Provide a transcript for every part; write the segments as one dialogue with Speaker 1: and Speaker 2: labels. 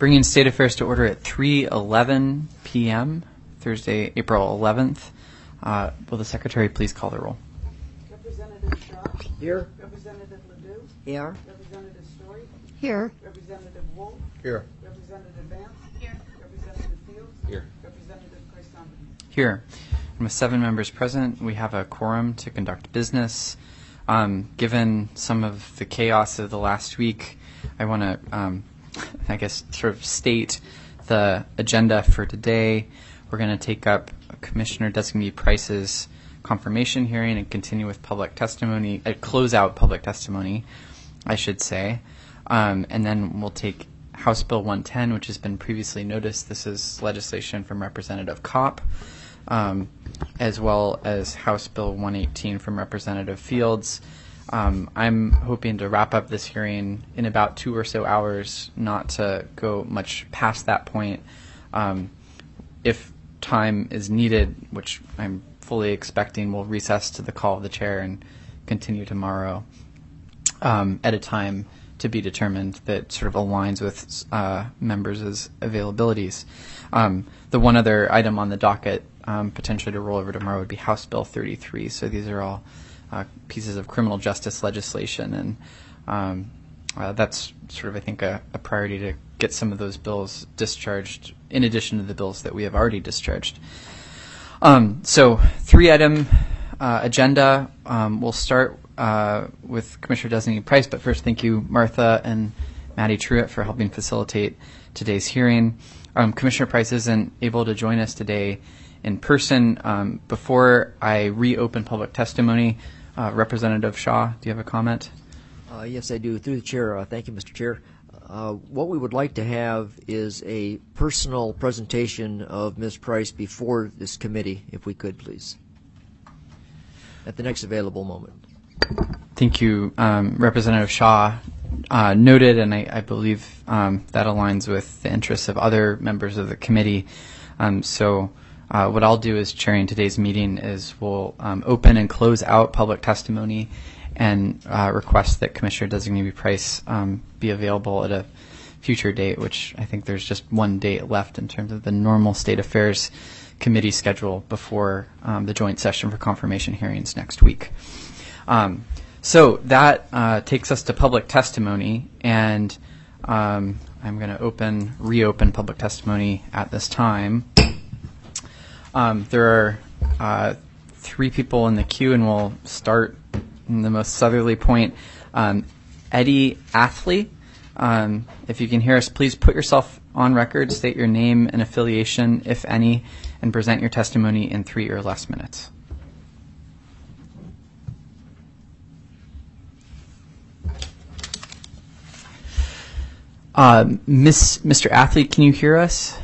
Speaker 1: Bringing State Affairs to order at 3:11 p.m., Thursday, April 11th. Will the Secretary please call the roll?
Speaker 2: Representative Shaw?
Speaker 3: Here.
Speaker 2: Representative Ledoux?
Speaker 3: Here.
Speaker 2: Representative Story?
Speaker 4: Here.
Speaker 2: Representative Wolf?
Speaker 3: Here.
Speaker 2: Representative Vance?
Speaker 4: Here.
Speaker 2: Representative Fields?
Speaker 3: Here.
Speaker 2: Representative Chrysanthemum?
Speaker 1: Here. And with 7 members present, we have a quorum to conduct business. Given some of the chaos of the last week, I want to, sort of state the agenda for today. We're going to take up Commissioner Designee Price's confirmation hearing and continue with public testimony, close out public testimony, I should say. And then we'll take House Bill 110, which has been previously noticed. This is legislation from Representative Kopp, as well as House Bill 118 from Representative Fields. I'm hoping to wrap up this hearing in about 2 or so hours, not to go much past that point. If time is needed, which I'm fully expecting, we'll recess to the call of the chair and continue tomorrow at a time to be determined that sort of aligns with members' availabilities. The one other item on the docket potentially to roll over tomorrow would be House Bill 33. So these are all pieces of criminal justice legislation, and that's sort of, I think, a priority to get some of those bills discharged in addition to the bills that we have already discharged. So 3-item agenda. We'll start with Commissioner Designee Price, but first thank you, Martha and Maddie Truitt, for helping facilitate today's hearing. Commissioner Price isn't able to join us today in person. Before I reopen public testimony, Representative Shaw, do you have a comment?
Speaker 3: Yes, I do. Through the chair, thank you, Mr. Chair. What we would like to have is a personal presentation of Ms. Price before this committee, if we could, please, at the next available moment.
Speaker 1: Thank you, Representative Shaw. Noted, and I believe that aligns with the interests of other members of the committee. So what I'll do as chairing today's meeting is we'll open and close out public testimony and request that Commissioner Designee Price be available at a future date, which I think there's just one date left in terms of the normal State Affairs Committee schedule before the joint session for confirmation hearings next week. So that takes us to public testimony, and I'm going to reopen public testimony at this time. There are 3 people in the queue, and we'll start in the most southerly point. Eddie Athley, if you can hear us, please put yourself on record, state your name and affiliation, if any, and present your testimony in 3 or less minutes. Mr. Athley, can you hear us?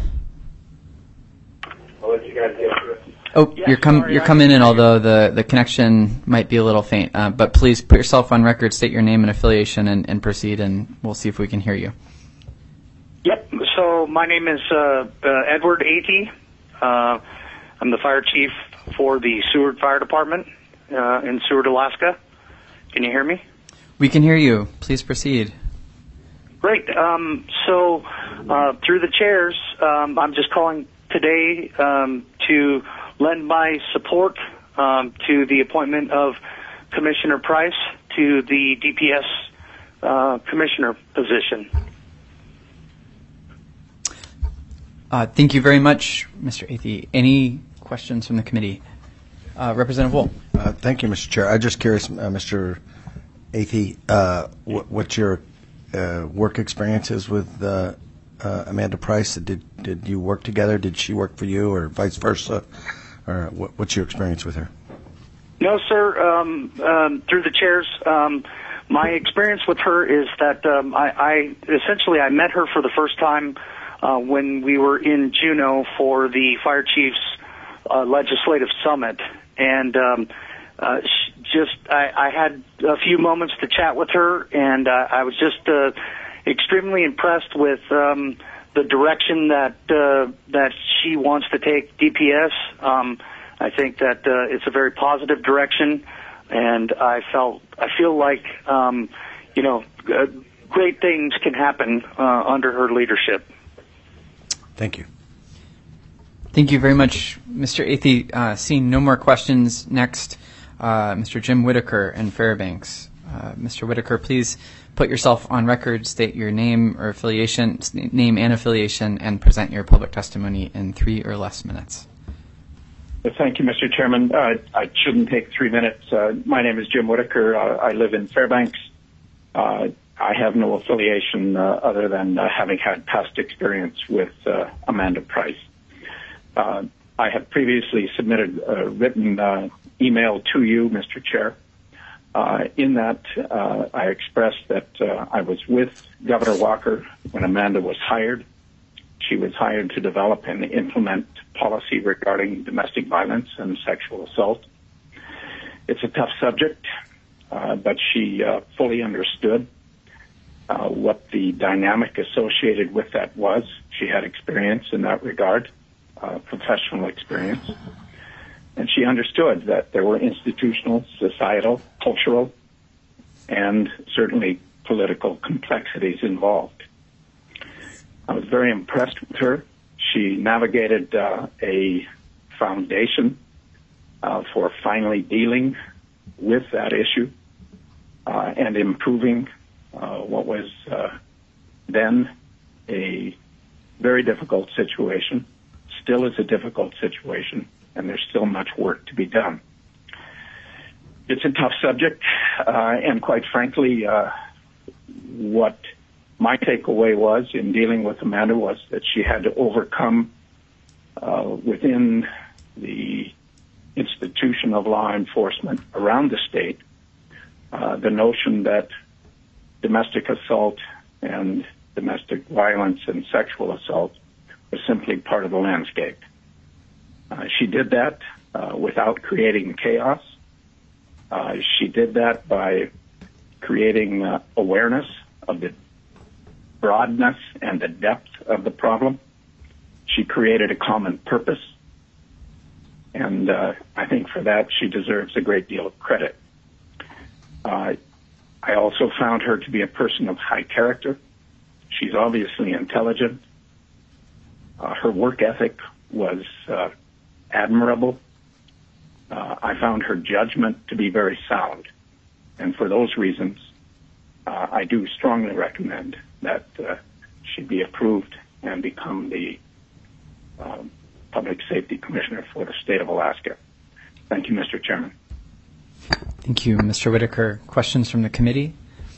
Speaker 5: I'll let you guys get through it.
Speaker 1: Oh,
Speaker 5: Yes,
Speaker 1: you're coming in, although the connection might be a little faint. But please put yourself on record, state your name and affiliation, and proceed, and we'll see if we can hear you.
Speaker 5: Yep. So my name is Edward Atey. I'm the fire chief for the Seward Fire Department in Seward, Alaska. Can you hear me?
Speaker 1: We can hear you. Please proceed.
Speaker 5: Great. So through the chairs, I'm just calling today to lend my support to the appointment of Commissioner Price to the DPS commissioner position.
Speaker 1: Thank you very much, Mr. Athy. Any questions from the committee? Representative Wolf.
Speaker 6: Thank you, Mr. Chair. I'm just curious, Mr. Athy, what your work experience is with Amanda Price. Did you work together? Did she work for you, or vice versa? Or what's your experience with her?
Speaker 5: No, sir. Through the chairs, my experience with her is that I essentially met her for the first time when we were in Juneau for the Fire Chiefs Legislative Summit, and I had a few moments to chat with her, and I was just extremely impressed with the direction that she wants to take DPS. I think that it's a very positive direction, and I feel like great things can happen under her leadership.
Speaker 6: Thank you.
Speaker 1: Thank you very much, Mr. Athey. Seeing no more questions, next, Mr. Jim Whitaker in Fairbanks. Mr. Whitaker, please put yourself on record, state your name or affiliation, name and affiliation, and present your public testimony in 3 or less minutes.
Speaker 4: Thank you, Mr. Chairman. I shouldn't take 3 minutes. My name is Jim Whitaker. I live in Fairbanks. I have no affiliation other than having had past experience with Amanda Price. I have previously submitted a written email to you, Mr. Chair. In that, I expressed that I was with Governor Walker when Amanda was hired. She was hired to develop and implement policy regarding domestic violence and sexual assault. It's a tough subject, but she fully understood what the dynamic associated with that was. She had experience in that regard, professional experience. And she understood that there were institutional, societal, cultural, and certainly political complexities involved. I was very impressed with her. She navigated a foundation for finally dealing with that issue and improving what was then a very difficult situation, still is a difficult situation, and there's still much work to be done. It's a tough subject, and quite frankly, what my takeaway was in dealing with Amanda was that she had to overcome within the institution of law enforcement around the state the notion that domestic assault and domestic violence and sexual assault was simply part of the landscape. She did that without creating chaos. She did that by creating awareness of the broadness and the depth of the problem. She created a common purpose, and I think for that she deserves a great deal of credit. I also found her to be a person of high character. She's obviously intelligent. Her work ethic was admirable. I found her judgment to be very sound. And for those reasons, I do strongly recommend that she be approved and become the Public Safety Commissioner for the state of Alaska. Thank you, Mr. Chairman.
Speaker 1: Thank you, Mr. Whitaker. Questions from the committee?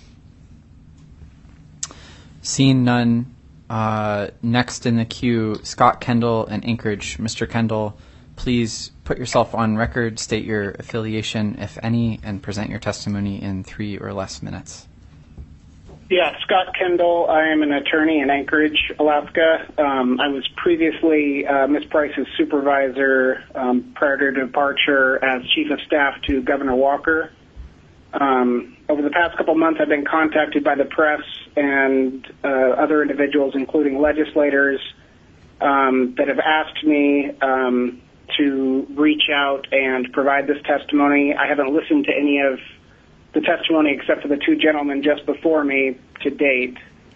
Speaker 1: Seeing none, next in the queue, Scott Kendall and Anchorage. Mr. Kendall, please put yourself on record, state your affiliation, if any, and present your testimony in 3 or less minutes.
Speaker 7: Yeah, Scott Kendall. I am an attorney in Anchorage, Alaska. I was previously Ms. Price's supervisor prior to departure as chief of staff to Governor Walker. Over the past couple months, I've been contacted by the press and other individuals, including legislators, that have asked me to reach out and provide this testimony. I haven't listened to any of the testimony except for the 2 gentlemen just before me to date.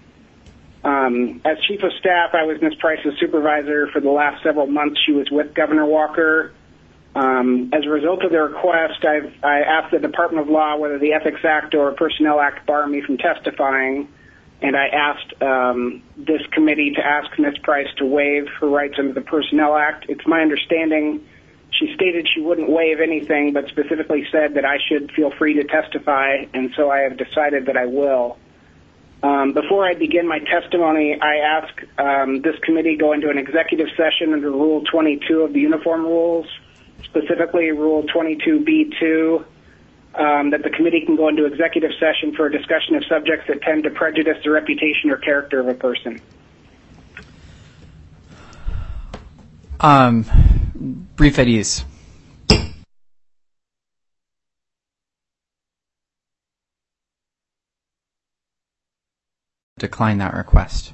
Speaker 7: As chief of staff, I was Ms. Price's supervisor for the last several months. She was with Governor Walker. As a result of the request, I asked the Department of Law whether the Ethics Act or Personnel Act bar me from testifying, and I asked this committee to ask Ms. Price to waive her rights under the Personnel Act. It's my understanding she stated she wouldn't waive anything, but specifically said that I should feel free to testify, and so I have decided that I will. Before I begin my testimony, I ask this committee go into an executive session under Rule 22 of the Uniform Rules, specifically Rule 22B2, that the committee can go into executive session for a discussion of subjects that tend to prejudice the reputation or character of a person.
Speaker 1: Brief at ease. Decline that request.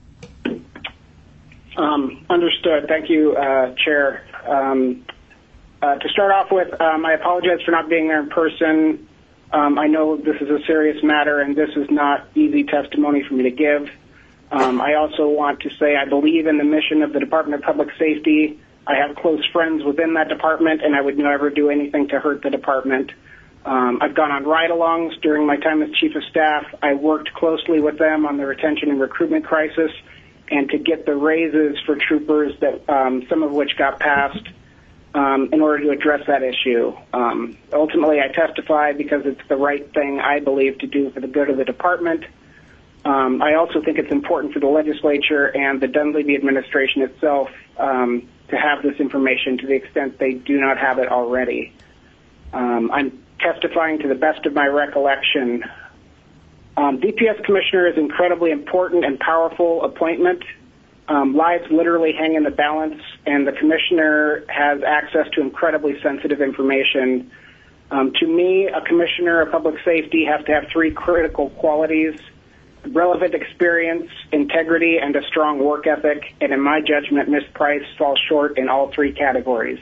Speaker 7: Understood. Thank you, Chair. To start off with, I apologize for not being there in person. I know this is a serious matter, and this is not easy testimony for me to give. I also want to say I believe in the mission of the Department of Public Safety. I have close friends within that department, and I would never do anything to hurt the department. I've gone on ride-alongs during my time as Chief of Staff. I worked closely with them on the retention and recruitment crisis and to get the raises for troopers that some of which got passed in order to address that issue. Ultimately, I testify because it's the right thing, I believe, to do for the good of the department. I also think it's important for the legislature and the Dunleavy administration itself to have this information to the extent they do not have it already. I'm testifying to the best of my recollection. DPS commissioner is an incredibly important and powerful appointment. Lives literally hang in the balance, and the commissioner has access to incredibly sensitive information. To me, a commissioner of public safety has to have three critical qualities: relevant experience, integrity, and a strong work ethic. And in my judgment, Ms. Price falls short in all three categories.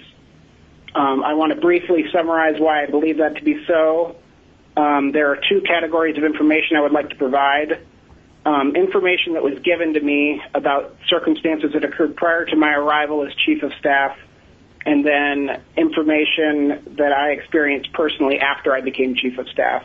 Speaker 7: I want to briefly summarize why I believe that to be so. There are two categories of information I would like to provide. Information that was given to me about circumstances that occurred prior to my arrival as Chief of Staff, and then information that I experienced personally after I became Chief of Staff.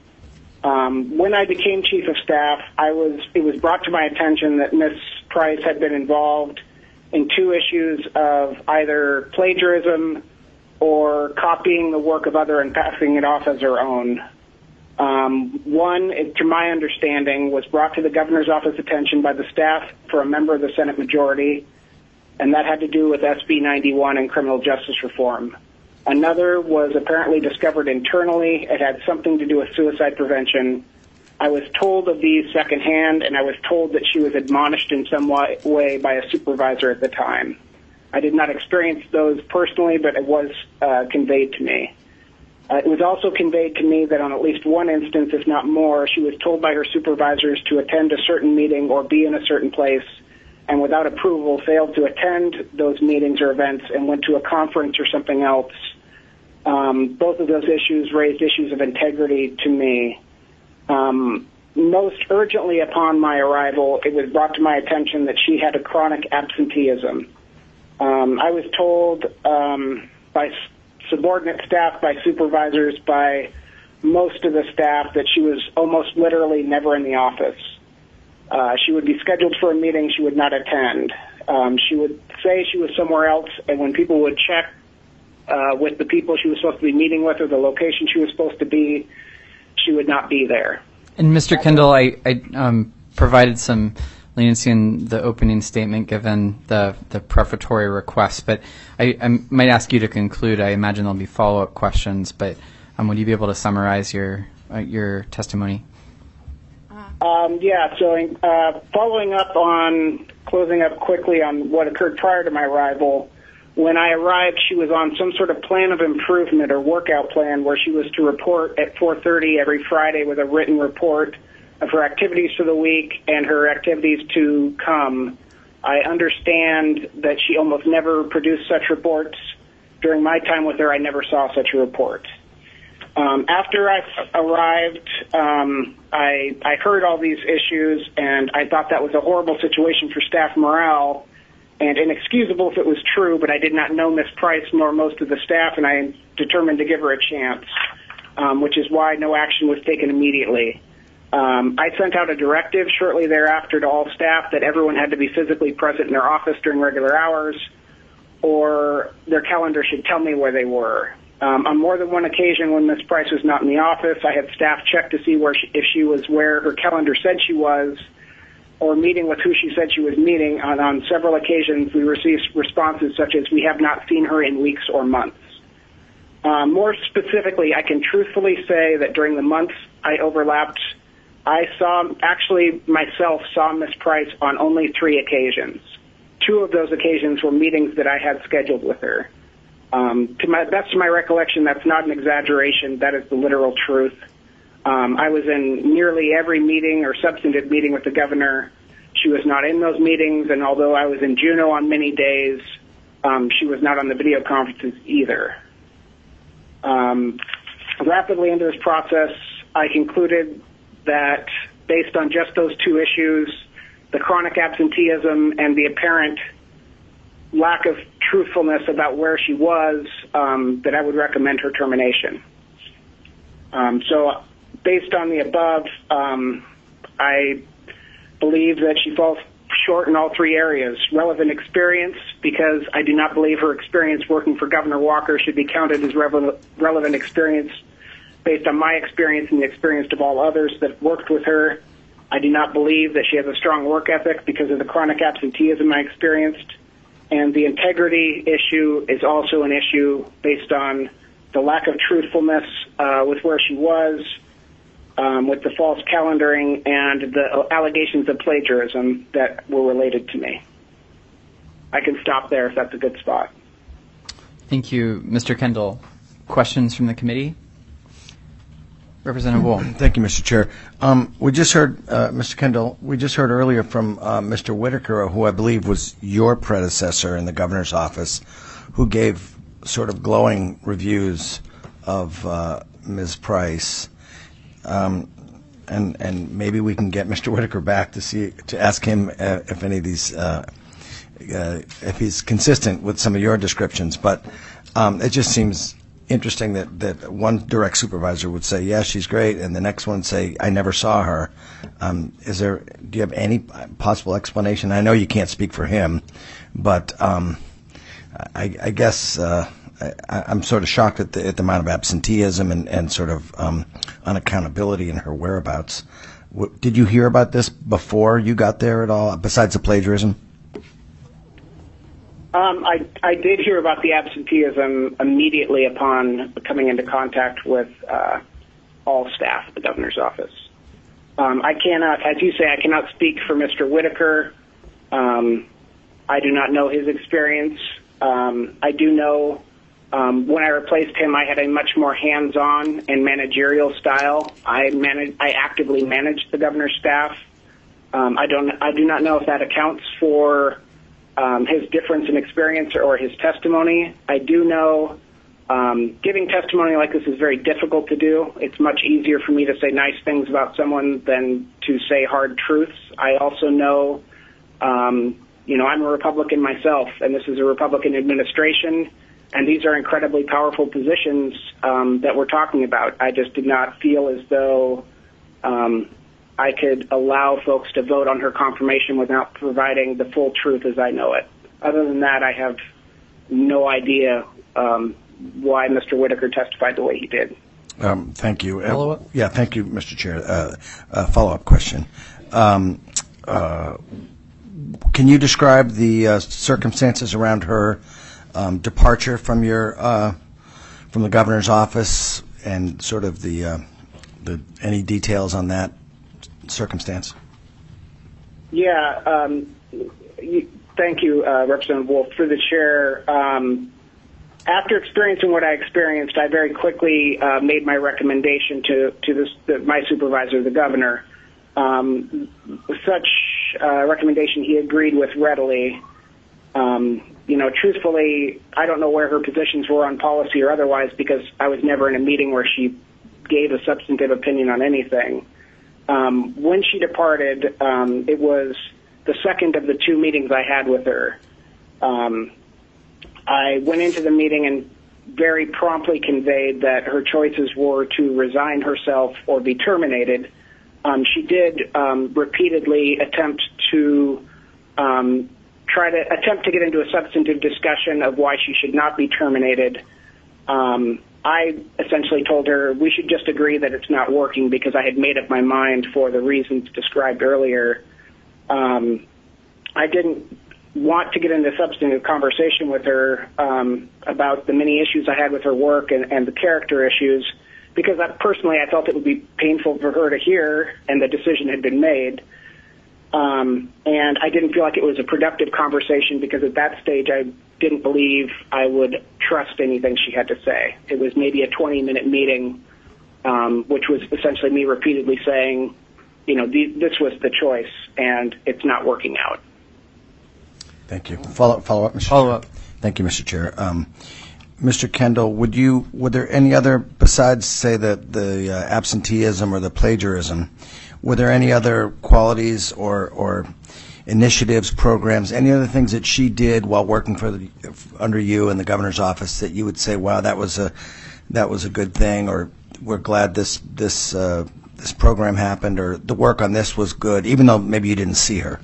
Speaker 7: When I became Chief of Staff, it was brought to my attention that Ms. Price had been involved in two issues of either plagiarism or copying the work of other and passing it off as her own. One, to my understanding, was brought to the governor's office attention by the staff for a member of the Senate majority, and that had to do with SB 91 and criminal justice reform. Another was apparently discovered internally. It had something to do with suicide prevention. I was told of these secondhand, and I was told that she was admonished in some way by a supervisor at the time. I did not experience those personally, but it was conveyed to me. It was also conveyed to me that on at least one instance, if not more, she was told by her supervisors to attend a certain meeting or be in a certain place, and without approval failed to attend those meetings or events and went to a conference or something else. Both of those issues raised issues of integrity to me. Most urgently upon my arrival, it was brought to my attention that she had a chronic absenteeism. I was told by subordinate staff, by supervisors, by most of the staff that she was almost literally never in the office. She would be scheduled for a meeting, she would not attend. She would say she was somewhere else, and when people would check with the people she was supposed to be meeting with or the location she was supposed to be, she would not be there.
Speaker 1: And Mr. Kendall, I provided some leniency in the opening statement given the prefatory request, but I might ask you to conclude. I imagine there'll be follow-up questions, but would you be able to summarize your testimony?
Speaker 7: So following up on, closing up quickly on what occurred prior to my arrival, when I arrived, she was on some sort of plan of improvement or workout plan where she was to report at 4:30 every Friday with a written report of her activities for the week and her activities to come. I understand that she almost never produced such reports. During my time with her, I never saw such a report. After I arrived, I heard all these issues, and I thought that was a horrible situation for staff morale and inexcusable if it was true, but I did not know Ms. Price nor most of the staff, and I determined to give her a chance, which is why no action was taken immediately. I sent out a directive shortly thereafter to all staff that everyone had to be physically present in their office during regular hours, or their calendar should tell me where they were. On more than one occasion when Ms. Price was not in the office, I had staff check to see if she was where her calendar said she was, or meeting with who she said she was meeting. On several occasions, we received responses such as, "We have not seen her in weeks or months." More specifically, I can truthfully say that during the months I overlapped, I myself saw Ms. Price on only 3 occasions. 2 of those occasions were meetings that I had scheduled with her. To my best of my recollection, that's not an exaggeration. That is the literal truth. I was in nearly every meeting or substantive meeting with the governor. She was not in those meetings, and although I was in Juneau on many days, she was not on the video conferences either. Rapidly into this process, I concluded that based on just those 2 issues, the chronic absenteeism, and the apparent lack of truthfulness about where she was, that I would recommend her termination. So based on the above, I believe that she falls short in all three areas. Relevant experience, because I do not believe her experience working for Governor Walker should be counted as relevant experience based on my experience and the experience of all others that worked with her. I do not believe that she has a strong work ethic because of the chronic absenteeism I experienced. And the integrity issue is also an issue based on the lack of truthfulness with where she was, with the false calendaring and the allegations of plagiarism that were related to me. I can stop there if that's a good spot.
Speaker 1: Thank you, Mr. Kendall. Questions from the committee? Representative Wool.
Speaker 6: Thank you, Mr. Chair. We just heard, Mr. Kendall, we just heard earlier from Mr. Whitaker, who I believe was your predecessor in the governor's office, who gave sort of glowing reviews of Ms. Price. And maybe we can get Mr. Whitaker back to ask him if any of these, if he's consistent with some of your descriptions. But it just seems interesting that one direct supervisor would say, yeah, she's great, and the next one say, I never saw her. Do you have any possible explanation? I know you can't speak for him, but I guess I'm sort of shocked at the amount of absenteeism and sort of unaccountability in her whereabouts. Did you hear about this before you got there at all, besides the plagiarism?
Speaker 7: I did hear about the absenteeism immediately upon coming into contact with all staff at the governor's office. I cannot, as you say, I cannot speak for Mr. Whitaker. I do not know his experience. I do know when I replaced him, I had a much more hands-on and managerial style. I actively managed the governor's staff. I do not know if that accounts for his difference in experience or his testimony. I do know giving testimony like this is very difficult to do. It's much easier for me to say nice things about someone than to say hard truths. I also know, I'm a Republican myself, and this is a Republican administration, and these are incredibly powerful positions that we're talking about. I just did not feel as though I could allow folks to vote on her confirmation without providing the full truth as I know it. Other than that, I have no idea why Mr. Whitaker testified the way he did.
Speaker 6: Thank you.
Speaker 3: Follow-up?
Speaker 6: Yeah, thank you, Mr. Chair. Follow-up question. Can you describe the circumstances around her departure from from the governor's office and sort of the any details on that circumstance?
Speaker 7: Yeah, thank you, Representative Wolf. Through the chair, after experiencing what I experienced, I very quickly made my recommendation to my supervisor, the governor. Such recommendation he agreed with readily. Truthfully, I don't know where her positions were on policy or otherwise because I was never in a meeting where she gave a substantive opinion on anything. When she departed, it was the second of the two meetings I had with her. I went into the meeting and very promptly conveyed that her choices were to resign herself or be terminated. She did repeatedly attempt to get into a substantive discussion of why she should not be terminated. I essentially told her we should just agree that it's not working because I had made up my mind for the reasons described earlier. I didn't want to get into substantive conversation with her about the many issues I had with her work and the character issues because personally I felt it would be painful for her to hear and the decision had been made. And I didn't feel like it was a productive conversation because at that stage I didn't believe I would trust anything she had to say. It was maybe a 20-minute meeting, which was essentially me repeatedly saying, this was the choice and it's not working out.
Speaker 6: Thank you. Follow up, Mr.
Speaker 1: Follow up.
Speaker 6: Thank you, Mr. Chair. Mr. Kendall, were there any other, besides, say, the absenteeism or the plagiarism, were there any other qualities or initiatives, programs, any other things that she did while working under you in the governor's office that you would say, wow, that was a good thing, or we're glad this program happened, or the work on this was good, even though maybe you didn't see her?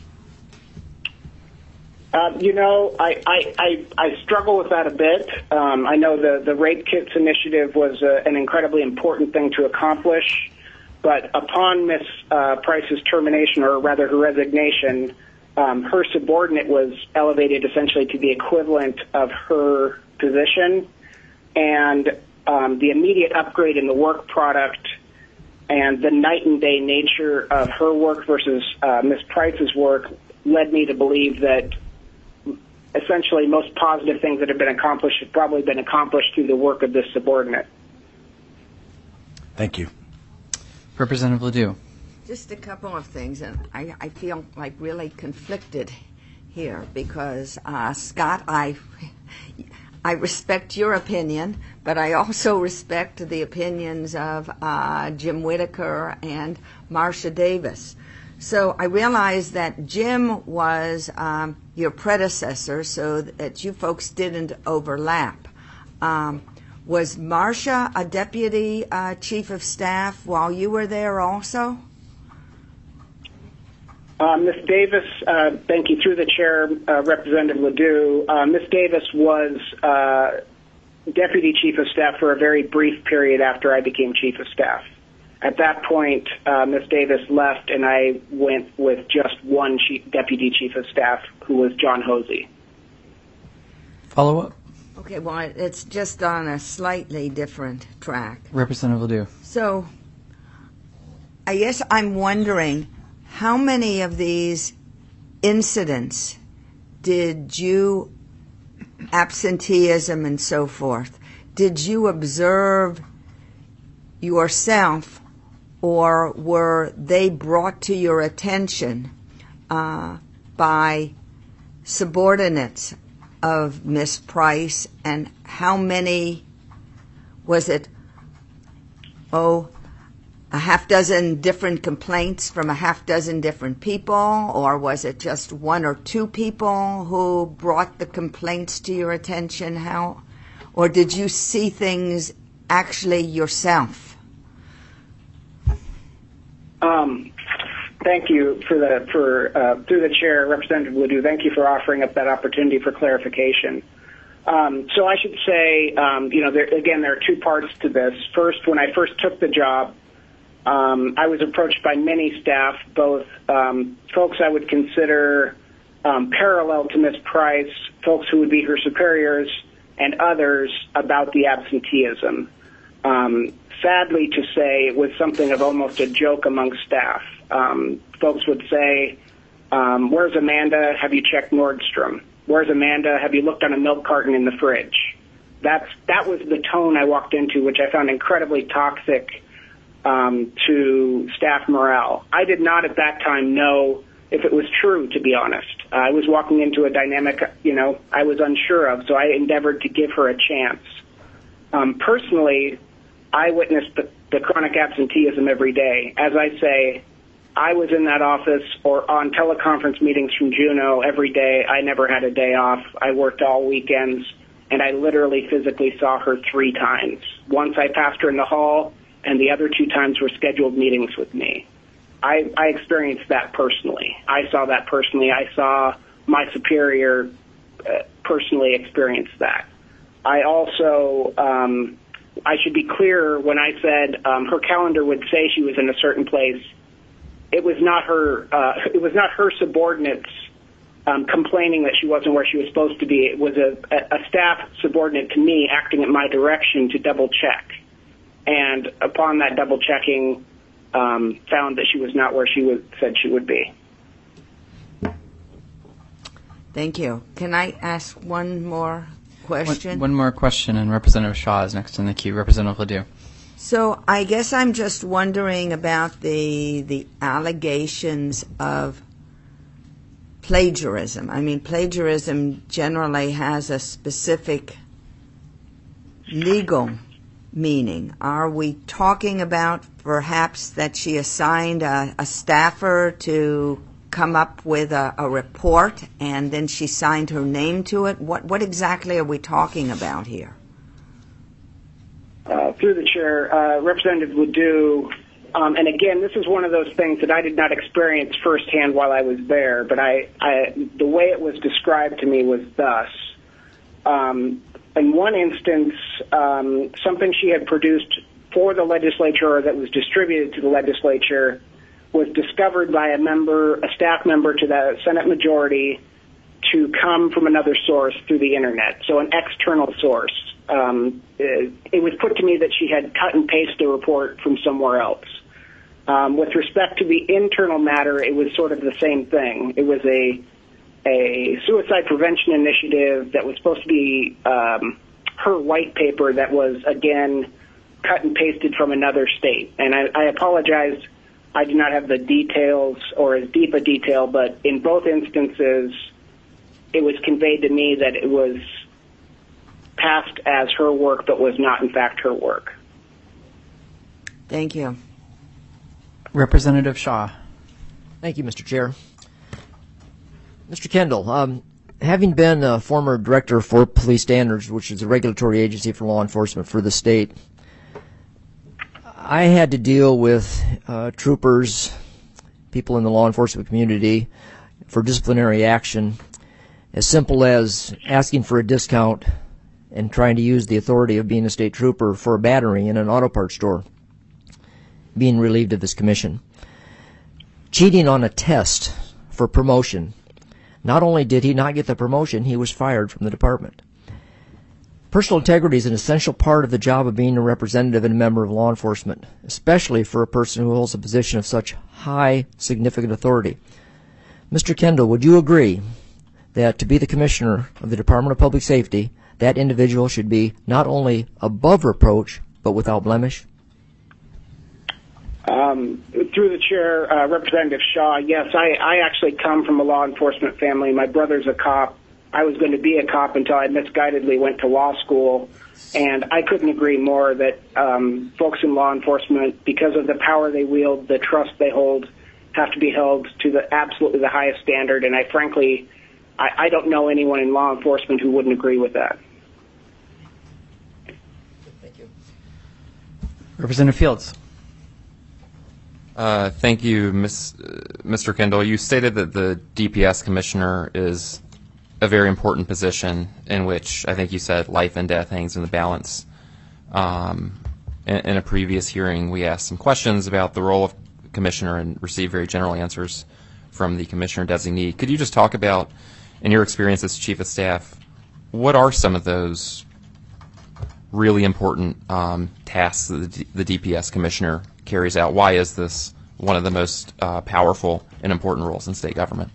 Speaker 7: I struggle with that a bit. I know the Rape Kits initiative was an incredibly important thing to accomplish, but upon Ms. Price's termination, or rather her resignation, her subordinate was elevated essentially to the equivalent of her position, and the immediate upgrade in the work product and the night and day nature of her work versus Ms. Price's work led me to believe that essentially most positive things that have been accomplished have probably been accomplished through the work of this subordinate.
Speaker 6: Thank you.
Speaker 1: Representative Ledoux.
Speaker 8: Just a couple of things, and I feel like really conflicted here because, Scott, I respect your opinion, but I also respect the opinions of Jim Whitaker and Marcia Davis. So I realize that Jim was your predecessor, so that you folks didn't overlap. Was Marcia a deputy chief of staff while you were there also?
Speaker 7: Ms. Davis, thank you. Through the chair, Representative Ledoux, Ms. Davis was deputy chief of staff for a very brief period after I became chief of staff. At that point, Ms. Davis left, and I went with just one deputy chief of staff, who was John Hosey.
Speaker 1: Follow up?
Speaker 8: Okay, well, it's just on a slightly different track.
Speaker 1: Representative Ledoux.
Speaker 8: So I guess I'm wondering, how many of these incidents did you, absenteeism and so forth, did you observe yourself, or were they brought to your attention by subordinates of Miss Price? And how many, was it, a half dozen different complaints from a half dozen different people, or was it just one or two people who brought the complaints to your attention? How, or did you see things actually yourself?
Speaker 7: Thank you through the chair, Representative Ledoux. Thank you for offering up that opportunity for clarification. So I should say, there are two parts to this. First, when I first took the job, I was approached by many staff, both folks I would consider parallel to Ms. Price, folks who would be her superiors, and others about the absenteeism. Sadly to say, it was something of almost a joke among staff. Folks would say, where's Amanda? Have you checked Nordstrom? Where's Amanda? Have you looked on a milk carton in the fridge? That was the tone I walked into, which I found incredibly toxic to staff morale. I did not at that time know if it was true, to be honest. I was walking into a dynamic, I was unsure of, so I endeavored to give her a chance. Personally, I witnessed the chronic absenteeism every day. As I say, I was in that office or on teleconference meetings from Juneau every day. I never had a day off. I worked all weekends, and I literally physically saw her 3 times. Once I passed her in the hall, and the other 2 times were scheduled meetings with me. I experienced that personally. I saw that personally. I saw my superior personally experience that. I also, I should be clear when I said her calendar would say she was in a certain place. It was not her. It was not her subordinates complaining that she wasn't where she was supposed to be. It was a staff subordinate to me acting at my direction to double check. And upon that double checking, found that she was not where she said she would be.
Speaker 8: Thank you. Can I ask one more question?
Speaker 1: One more question, and Representative Shaw is next in the queue. Representative Ledoux.
Speaker 8: So I guess I'm just wondering about the allegations of plagiarism. I mean, plagiarism generally has a specific legal meaning? Are we talking about perhaps that she assigned a staffer to come up with a report and then she signed her name to it? What exactly are we talking about here?
Speaker 7: Through the chair, Representative Ledoux, and again, this is one of those things that I did not experience firsthand while I was there, but the way it was described to me was thus. In one instance, something she had produced for the legislature or that was distributed to the legislature was discovered by a staff member to the Senate majority to come from another source through the internet, so an external source. It was put to me that she had cut and pasted a report from somewhere else. With respect to the internal matter, it was sort of the same thing. It was a suicide prevention initiative that was supposed to be her white paper that was, again, cut and pasted from another state. And I apologize, I do not have the details or as deep a detail, but in both instances, it was conveyed to me that it was passed as her work, but was not, in fact, her work.
Speaker 8: Thank you.
Speaker 1: Representative Shaw.
Speaker 3: Thank you, Mr. Chair. Mr. Kendall, having been a former director for Police Standards, which is a regulatory agency for law enforcement for the state, I had to deal with troopers, people in the law enforcement community, for disciplinary action, as simple as asking for a discount and trying to use the authority of being a state trooper for a battery in an auto parts store, being relieved of his commission. Cheating on a test for promotion. Not only did he not get the promotion, he was fired from the department. Personal integrity is an essential part of the job of being a representative and a member of law enforcement, especially for a person who holds a position of such high, significant authority. Mr. Kendall, would you agree that to be the commissioner of the Department of Public Safety, that individual should be not only above reproach, but without blemish?
Speaker 7: Through the chair, Representative Shaw, yes, I actually come from a law enforcement family. My brother's a cop. I was going to be a cop until I misguidedly went to law school, and I couldn't agree more that folks in law enforcement, because of the power they wield, the trust they hold, have to be held to the absolutely the highest standard, and I don't know anyone in law enforcement who wouldn't agree with that.
Speaker 3: Thank you.
Speaker 1: Representative Fields.
Speaker 9: Thank you, Mr. Kendall. You stated that the DPS commissioner is a very important position in which I think you said life and death hangs in the balance. In a previous hearing, we asked some questions about the role of commissioner and received very general answers from the commissioner designee. Could you just talk about, in your experience as chief of staff, what are some of those really important tasks that the DPS commissioner carries out? Why is this one of the most powerful and important roles in state government?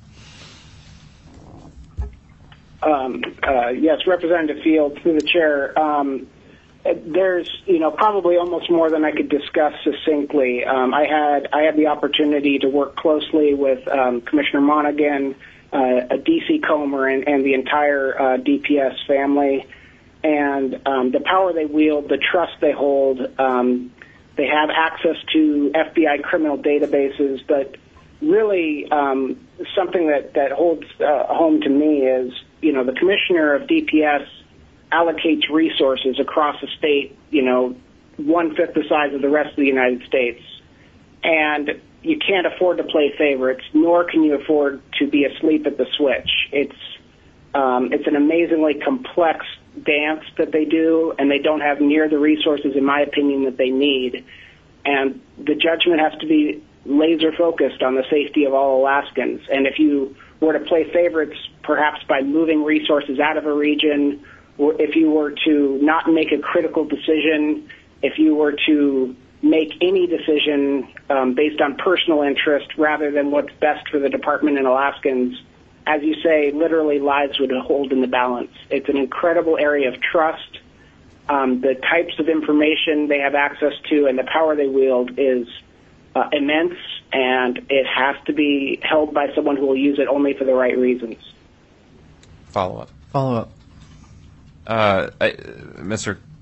Speaker 7: Yes, Representative Fields, through the chair. There's, probably almost more than I could discuss succinctly. I had the opportunity to work closely with Commissioner Monaghan, DC Comer, and the entire DPS family, and the power they wield, the trust they hold. They have access to FBI criminal databases, but really something that holds home to me is, the commissioner of DPS allocates resources across the state, 1/5 the size of the rest of the United States. And you can't afford to play favorites, nor can you afford to be asleep at the switch. It's an amazingly complex dance that they do, and they don't have near the resources, in my opinion, that they need. And the judgment has to be laser focused on the safety of all Alaskans. And if you were to play favorites, perhaps by moving resources out of a region, or if you were to not make a critical decision, if you were to make any decision based on personal interest rather than what's best for the department and Alaskans, as you say, literally lives would hold in the balance. It's an incredible area of trust. The types of information they have access to and the power they wield is immense, and it has to be held by someone who will use it only for the right reasons.
Speaker 9: Follow up.
Speaker 1: Follow up.
Speaker 9: Mr.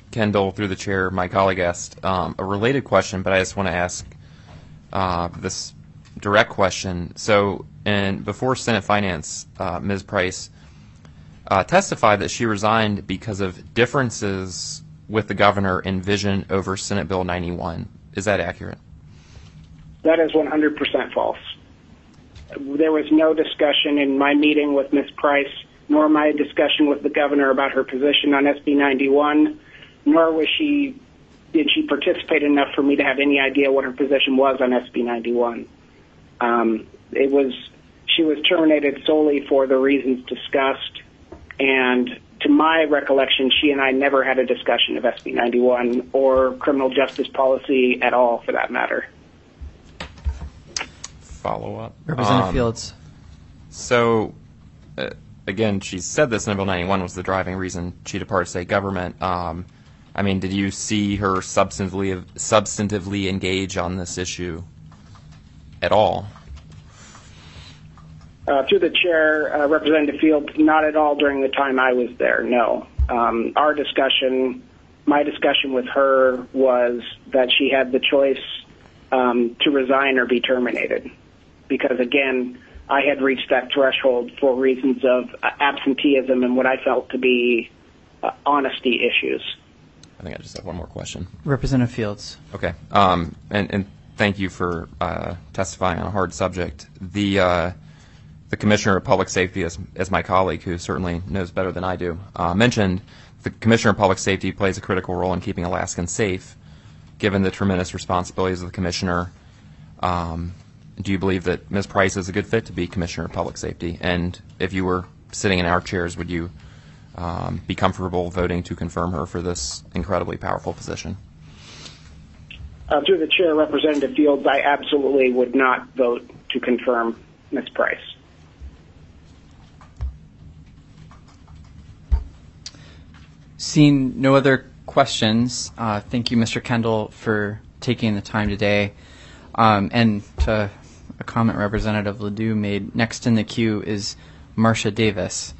Speaker 9: Kendall, through the chair, my colleague asked a related question, but I just want to ask this direct question. So, before Senate Finance, Ms. Price testified that she resigned because of differences with the governor in vision over Senate Bill 91. Is that accurate?
Speaker 7: That is 100% false. There was no discussion in my meeting with Ms. Price, nor my discussion with the governor about her position on SB 91, nor did she participate enough for me to have any idea what her position was on SB 91. She was terminated solely for the reasons discussed, and to my recollection, she and I never had a discussion of SB 91 or criminal justice policy at all, for that matter.
Speaker 9: Follow up.
Speaker 1: Representative Fields.
Speaker 9: So, again, she said that Senate Bill 91 was the driving reason she departed state government. Did you see her substantively engage on this issue at all?
Speaker 7: Through the chair, Representative Fields, not at all during the time I was there, no. My discussion with her was that she had the choice to resign or be terminated. Because, again, I had reached that threshold for reasons of absenteeism and what I felt to be honesty issues.
Speaker 9: I think I just have one more question.
Speaker 1: Representative Fields.
Speaker 9: Okay. And thank you for testifying on a hard subject. The Commissioner of Public Safety, as my colleague, who certainly knows better than I do, mentioned the Commissioner of Public Safety plays a critical role in keeping Alaskans safe, given the tremendous responsibilities of the Commissioner. Do you believe that Ms. Price is a good fit to be Commissioner of Public Safety? And if you were sitting in our chairs, would you be comfortable voting to confirm her for this incredibly powerful position?
Speaker 7: Through the chair, Representative Fields, I absolutely would not vote to confirm Ms. Price.
Speaker 1: Seeing no other questions, thank you, Mr. Kendall, for taking the time today. And to a comment Representative Ledoux made, next in the queue is Marcia Davis.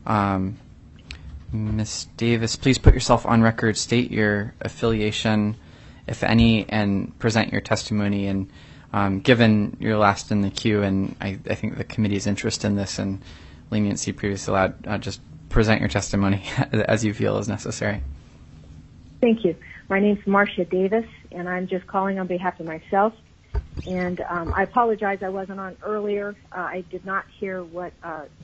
Speaker 1: Ms. Davis, please put yourself on record, state your affiliation, if any, and present your testimony. And given you're last in the queue, and I think the committee's interest in this and leniency previously allowed, just present your testimony as you feel is necessary.
Speaker 10: Thank you. My name's Marcia Davis, and I'm just calling on behalf of myself. And I apologize I wasn't on earlier. I did not hear what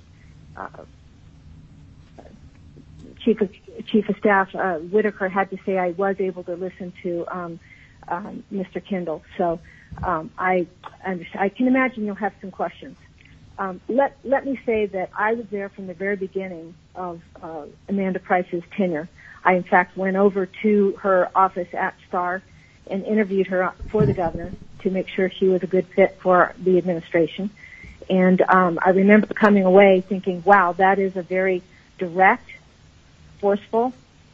Speaker 10: Chief of Staff Whitaker had to say. I was able to listen to Mr. Kendall. So I can imagine you'll have some questions. Let me say that I was there from the very beginning of Amanda Price's tenure. I, in fact, went over to her office at STAR and interviewed her for the governor to make sure she was a good fit for the administration. And I remember coming away thinking, wow, that is a very direct, forceful,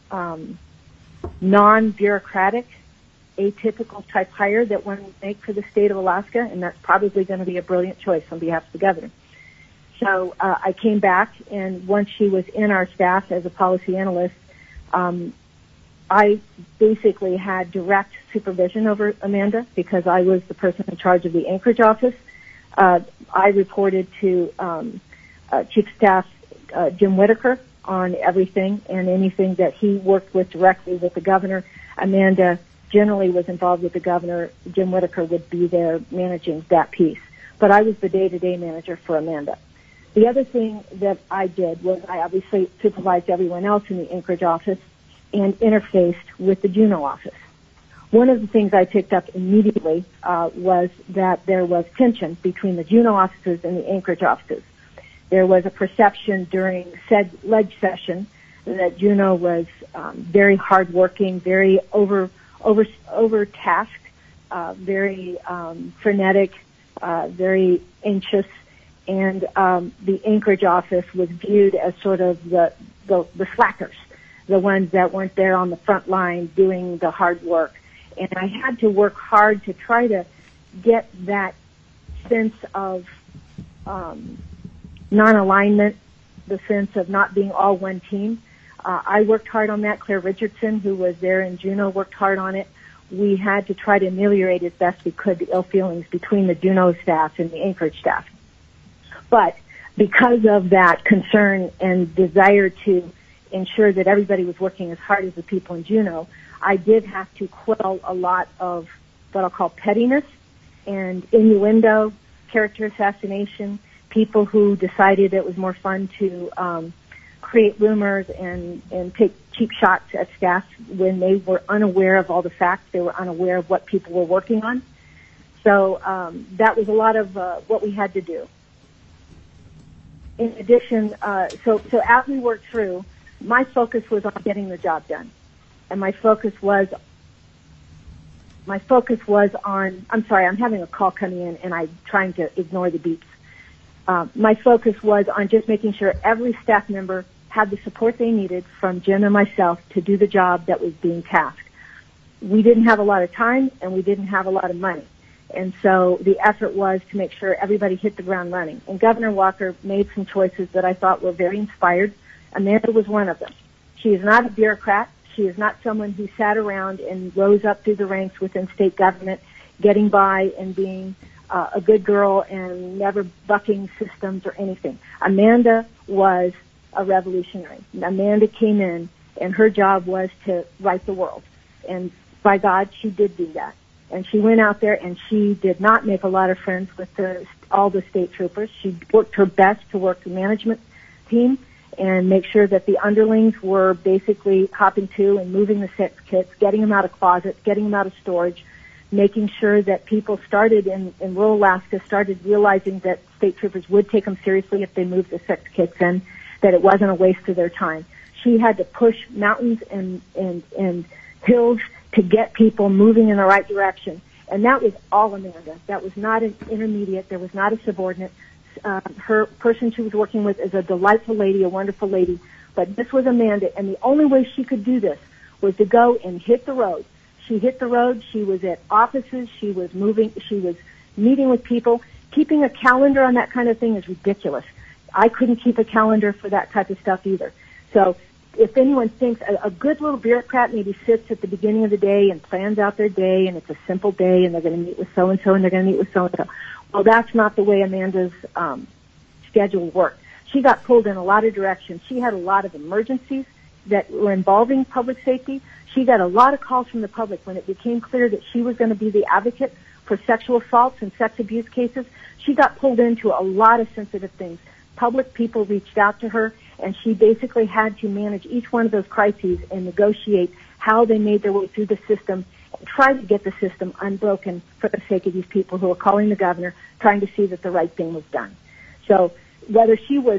Speaker 10: non-bureaucratic, atypical type hire that one would make for the state of Alaska, and that's probably going to be a brilliant choice on behalf of the governor. So I came back, and once she was in our staff as a policy analyst, I basically had direct supervision over Amanda because I was the person in charge of the Anchorage office. I reported to Chief of Staff Jim Whitaker on everything and anything that he worked with directly with the governor. Amanda generally was involved with the governor. Jim Whitaker would be there managing that piece. But I was the day-to-day manager for Amanda. The other thing that I did was I obviously supervised everyone else in the Anchorage office and interfaced with the Juneau office. One of the things I picked up immediately was that there was tension between the Juneau offices and the Anchorage offices. There was a perception during said ledge session that Juneau was very hardworking, very overtasked, very frenetic, very anxious, and the Anchorage office was viewed as sort of the slackers, the ones that weren't there on the front line doing the hard work. And I had to work hard to try to get that sense of non-alignment, the sense of not being all one team. I worked hard on that. Claire Richardson, who was there in Juneau, worked hard on it. We had to try to ameliorate as best we could the ill feelings between the Juneau staff and the Anchorage staff. But because of that concern and desire to ensure that everybody was working as hard as the people in Juneau, I did have to quell a lot of what I'll call pettiness and innuendo, character assassination, people who decided it was more fun to create rumors and take cheap shots at staff when they were unaware of all the facts. They were unaware of what people were working on. So that was a lot of what we had to do. In addition, so as we worked through, my focus was on getting the job done. And my focus was on, I'm sorry, I'm having a call coming in and I'm trying to ignore the beeps. My focus was on just making sure every staff member had the support they needed from Jim and myself to do the job that was being tasked. We didn't have a lot of time and we didn't have a lot of money. And so the effort was to make sure everybody hit the ground running. And Governor Walker made some choices that I thought were very inspired. Amanda was one of them. She is not a bureaucrat. She is not someone who sat around and rose up through the ranks within state government, getting by and being a good girl and never bucking systems or anything. Amanda was a revolutionary. Amanda came in, and her job was to right the world. And by God, she did do that. And she went out there, and she did not make a lot of friends with all the state troopers. She worked her best to work the management team and make sure that the underlings were basically hopping to and moving the sex kits, getting them out of closets, getting them out of storage, making sure that people started in rural Alaska started realizing that state troopers would take them seriously if they moved the sex kits in, that it wasn't a waste of their time. She had to push mountains and hills to get people moving in the right direction. And that was all Amanda. That was not an intermediate. There was not a subordinate. Her person she was working with is a delightful lady, a wonderful lady. But this was Amanda, and the only way she could do this was to go and hit the road. She hit the road. She was at offices. She was moving. She was meeting with people. Keeping a calendar on that kind of thing is ridiculous. I couldn't keep a calendar for that type of stuff either. So if anyone thinks a good little bureaucrat maybe sits at the beginning of the day and plans out their day and it's a simple day and they're going to meet with so-and-so and they're going to meet with so-and-so. Well, that's not the way Amanda's schedule worked. She got pulled in a lot of directions. She had a lot of emergencies that were involving public safety. She got a lot of calls from the public when it became clear that she was going to be the advocate for sexual assaults and sex abuse cases. She got pulled into a lot of sensitive things. Public people reached out to her, and she basically had to manage each one of those crises and negotiate how they made their way through the system and try to get the system unbroken for the sake of these people who are calling the governor, trying to see that the right thing was done. So whether she was,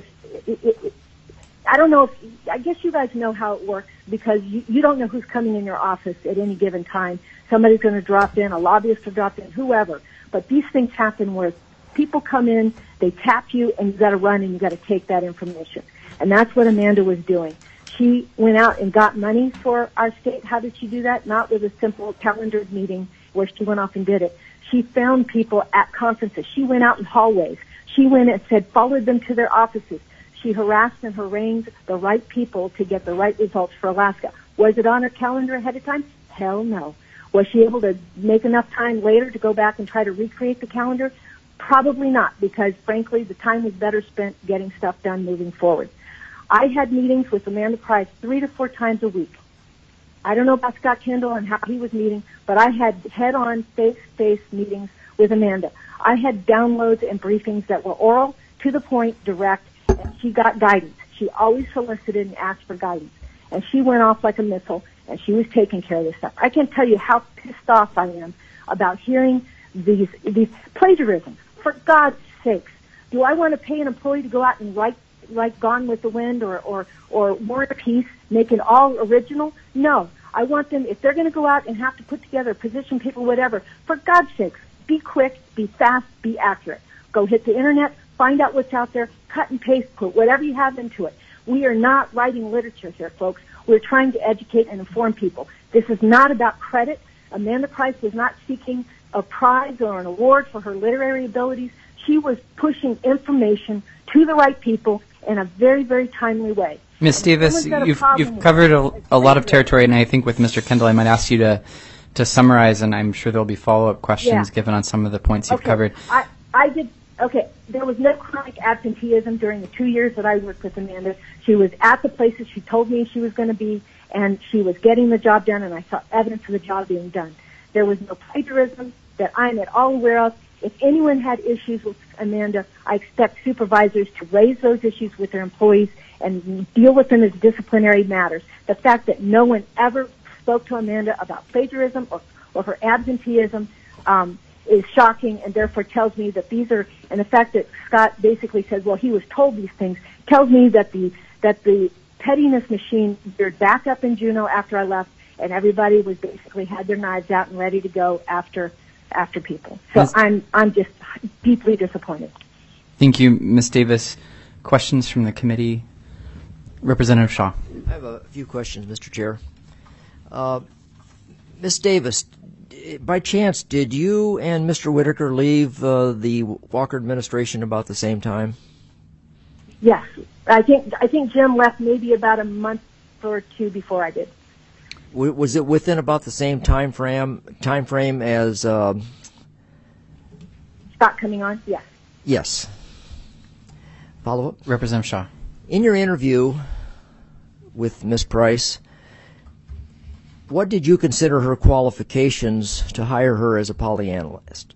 Speaker 10: I don't know I guess you guys know how it works because you don't know who's coming in your office at any given time. Somebody's going to drop in, a lobbyist will drop in, whoever. But these things happen where people come in, they tap you, and you got to run and you got to take that information. And that's what Amanda was doing. She went out and got money for our state. How did she do that? Not with a simple calendared meeting where she went off and did it. She found people at conferences. She went out in hallways. She went and said, followed them to their offices. She harassed and harangued the right people to get the right results for Alaska. Was it on her calendar ahead of time? Hell no. Was she able to make enough time later to go back and try to recreate the calendar? Probably not, because frankly, the time was better spent getting stuff done moving forward. I had meetings with Amanda Price 3 to 4 times a week. I don't know about Scott Kendall and how he was meeting, but I had head-on, face-to-face meetings with Amanda. I had downloads and briefings that were oral, to the point, direct, and she got guidance. She always solicited and asked for guidance. And she went off like a missile, and she was taking care of this stuff. I can't tell you how pissed off I am about hearing these plagiarisms. For God's sakes, do I want to pay an employee to go out and write Gone with the Wind or War and Peace, make it all original? No. I want them, if they're going to go out and have to put together position people, whatever, for God's sakes, be quick, be fast, be accurate. Go hit the internet, find out what's out there, cut and paste, put whatever you have into it. We are not writing literature here, folks. We're trying to educate and inform people. This is not about credit. Amanda Price was not seeking a prize or an award for her literary abilities. She was pushing information to the right people in a very, very timely way.
Speaker 1: Ms. Davis, you've covered a lot of territory, and I think with Mr. Kendall, I might ask you to summarize, and I'm sure there'll be follow-up questions given on some of the points you've covered.
Speaker 10: I did. Okay, there was no chronic absenteeism during the 2 years that I worked with Amanda. She was at the places she told me she was going to be, and she was getting the job done, and I saw evidence of the job being done. There was no plagiarism that I'm at all aware of. If anyone had issues with Amanda, I expect supervisors to raise those issues with their employees and deal with them as disciplinary matters. The fact that no one ever spoke to Amanda about plagiarism or her absenteeism is shocking, and therefore tells me that these are, and the fact that Scott basically says, well, he was told these things, tells me that the pettiness machine veered back up in Juneau after I left, and everybody was basically had their knives out and ready to go after people. So I'm just deeply disappointed.
Speaker 1: Thank you, Ms. Davis. Questions from the committee? Representative Shaw.
Speaker 3: I have a few questions, Mr. Chair. Ms. Davis, by chance, did you and Mr. Whitaker leave the Walker administration about the same time?
Speaker 10: Yes, I think Jim left maybe about a month or two before I did.
Speaker 3: Was it within about the same time frame as
Speaker 10: Scott coming on? Yes.
Speaker 3: Yes. Follow up?
Speaker 1: Representative Shaw.
Speaker 3: In your interview with Ms. Price, what did you consider her qualifications to hire her as a polyanalyst?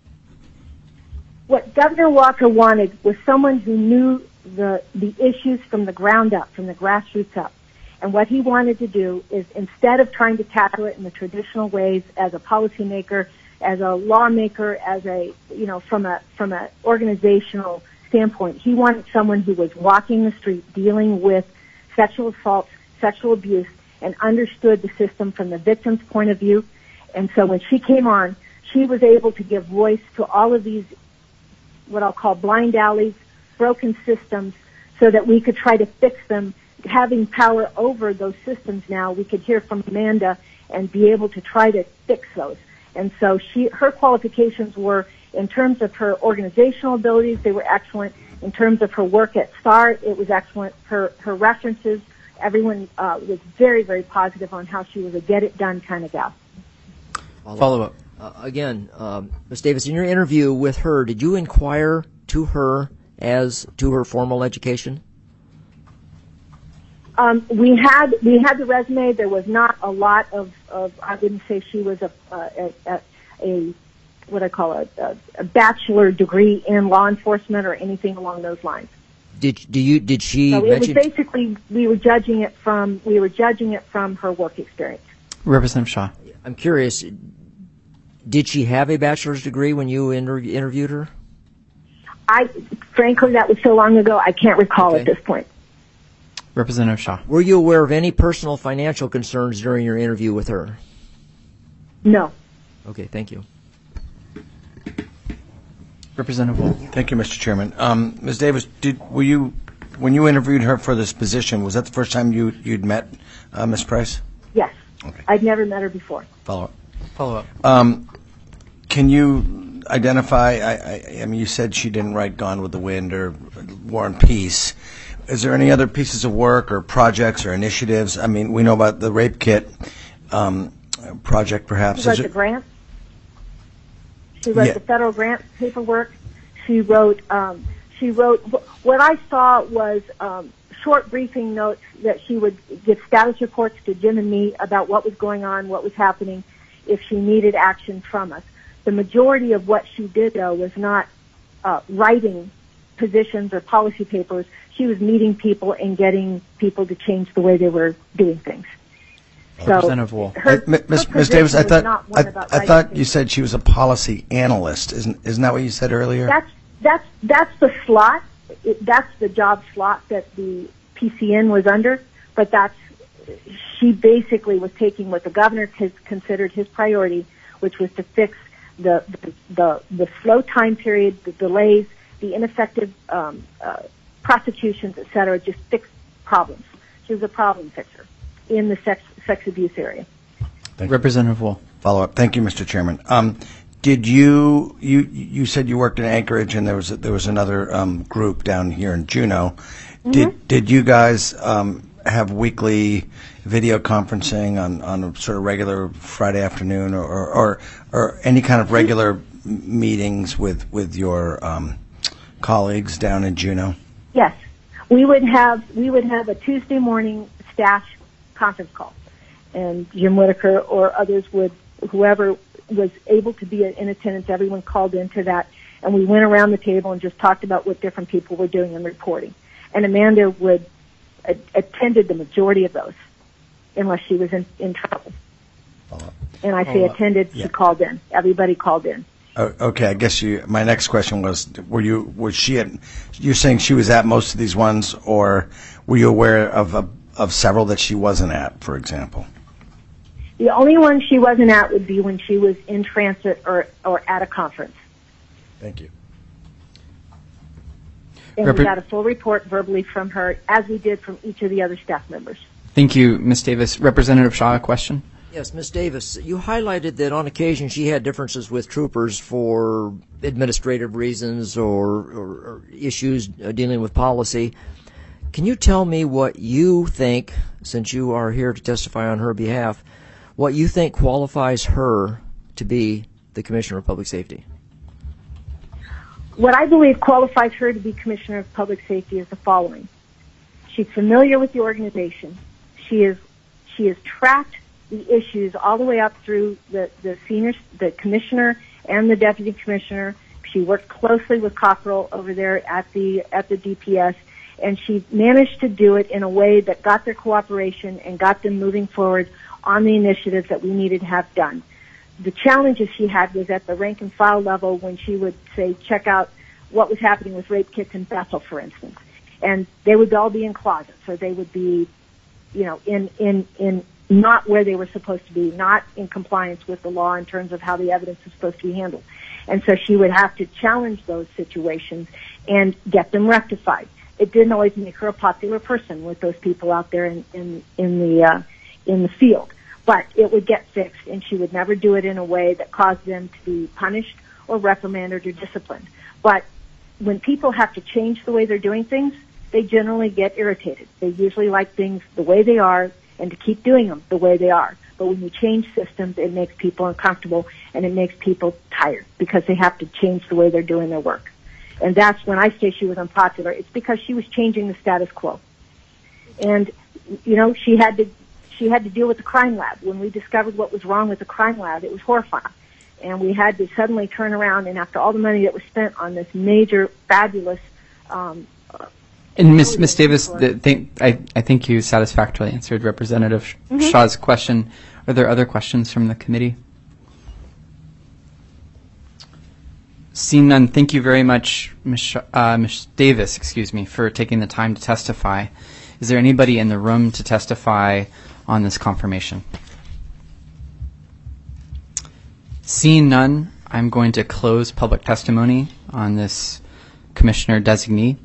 Speaker 10: What Governor Walker wanted was someone who knew the issues from the ground up, from the grassroots up. And what he wanted to do is, instead of trying to tackle it in the traditional ways as a policymaker, as a lawmaker, as a, from a organizational standpoint, he wanted someone who was walking the street, dealing with sexual assault, sexual abuse, and understood the system from the victim's point of view. And so when she came on, she was able to give voice to all of these, what I'll call blind alleys, broken systems, so that we could try to fix them. Having power over those systems now, we could hear from Amanda and be able to try to fix those. And so her qualifications were, in terms of her organizational abilities, they were excellent. In terms of her work at STAR, it was excellent. Her references, everyone was very, very positive on how she was a get-it-done kind of gal.
Speaker 1: Follow-up.
Speaker 3: Again, Ms. Davis, in your interview with her, did you inquire to her as to her formal education?
Speaker 10: We had the resume. There was not a lot of I wouldn't say she was a what I call a bachelor degree in law enforcement or anything along those lines.
Speaker 3: Did she
Speaker 10: So it was
Speaker 3: mention?
Speaker 10: basically we were judging it from her work experience.
Speaker 1: Representative Shaw.
Speaker 3: I'm curious. Did she have a bachelor's degree when you interviewed her?
Speaker 10: Frankly, that was so long ago, I can't recall at this point.
Speaker 1: Representative Shaw.
Speaker 3: Were you aware of any personal financial concerns during your interview with her?
Speaker 10: No.
Speaker 3: Okay, thank you.
Speaker 1: Representative Wolf.
Speaker 6: Thank you, Mr. Chairman. Ms. Davis, when you interviewed her for this position, was that the first time you'd met Ms. Price?
Speaker 10: Yes.
Speaker 6: Okay.
Speaker 10: I'd never met her before.
Speaker 6: Follow
Speaker 1: up.
Speaker 6: Can you identify? I mean, you said she didn't write Gone with the Wind or War and Peace. Is there any other pieces of work or projects or initiatives? I mean, we know about the Rape Kit project, perhaps.
Speaker 10: She wrote the grant. She wrote the federal grant paperwork. She wrote. What I saw was short briefing notes that she would give status reports to Jim and me about what was going on, what was happening, if she needed action from us. The majority of what she did, though, was not writing positions or policy papers. She was meeting people and getting people to change the way they were doing things. So
Speaker 6: Ms. Davis, I thought you said she was a policy analyst. Isn't that what you said earlier?
Speaker 10: That's the slot. That's the job slot that the PCN was under. But she basically was taking what the governor considered his priority, which was to fix the slow time period, the delays, the ineffective prosecutions, et cetera, just fix problems. She was a problem fixer in the sex abuse area.
Speaker 6: Representative Wolf. Follow up. Thank you, Mr. Chairman. Did you said you worked in Anchorage, and there was another group down here in Juneau. Did you guys have weekly video conferencing on a sort of regular Friday afternoon, or any kind of regular meetings with your colleagues down in Juneau?
Speaker 10: Yes, we would have a Tuesday morning staff conference call, and Jim Whitaker or others whoever was able to be in attendance, everyone called into that, and we went around the table and just talked about what different people were doing and reporting. And Amanda would attended the majority of those, unless she was in trouble. And I say attended, she called in. Everybody called in.
Speaker 6: Okay, I guess my next question was, was she at, you're saying she was at most of these ones, or were you aware of several that she wasn't at, for example?
Speaker 10: The only one she wasn't at would be when she was in transit or at a conference.
Speaker 6: Thank you.
Speaker 10: And we got a full report verbally from her, as we did from each of the other staff members.
Speaker 1: Thank you, Ms. Davis. Representative Shaw, a question?
Speaker 3: Yes, Ms. Davis, you highlighted that on occasion she had differences with troopers for administrative reasons or issues dealing with policy. Can you tell me what you think, since you are here to testify on her behalf, what you think qualifies her to be the Commissioner of Public Safety?
Speaker 10: What I believe qualifies her to be Commissioner of Public Safety is the following. She's familiar with the organization. She has tracked the issues all the way up through the commissioner and the deputy commissioner. She worked closely with Cockrell over there at the DPS, and she managed to do it in a way that got their cooperation and got them moving forward on the initiatives that we needed to have done. The challenges she had was at the rank and file level, when she would say, check out what was happening with rape kits in Bethel, for instance. And they would all be in closets, or they would be, in not where they were supposed to be, not in compliance with the law in terms of how the evidence is supposed to be handled. And so she would have to challenge those situations and get them rectified. It didn't always make her a popular person with those people out there in the field. But it would get fixed, and she would never do it in a way that caused them to be punished or reprimanded or disciplined. But when people have to change the way they're doing things, they generally get irritated. They usually like things the way they are and to keep doing them the way they are. But when you change systems, it makes people uncomfortable, and it makes people tired because they have to change the way they're doing their work. And that's when I say she was unpopular. It's because she was changing the status quo. And, she had to deal with the crime lab. When we discovered what was wrong with the crime lab, it was horrifying. And we had to suddenly turn around, and after all the money that was spent on this major, fabulous...
Speaker 1: and Ms. Davis, I think you satisfactorily answered Representative Shaw's question. Are there other questions from the committee? Seeing none, thank you very much, Ms. Davis, for taking the time to testify. Is there anybody in the room to testify on this confirmation? Seeing none, I'm going to close public testimony on this commissioner designee.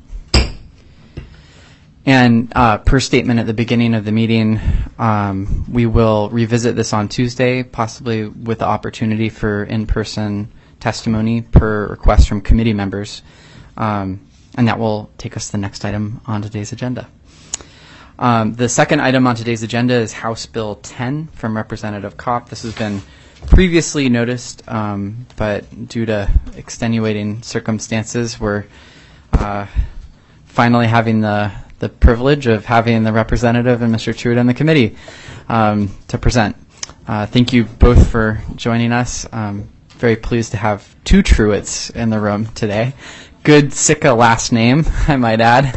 Speaker 1: And per statement at the beginning of the meeting, we will revisit this on Tuesday, possibly with the opportunity for in-person testimony per request from committee members. And that will take us to the next item on today's agenda. The second item on today's agenda is House Bill 10 from Representative Kopp. This has been previously noticed, but due to extenuating circumstances, we're finally having the privilege of having the representative and Mr. Truitt on the committee to present. Thank you both for joining us. Very pleased to have two Truitts in the room today. Good Sika last name, I might add.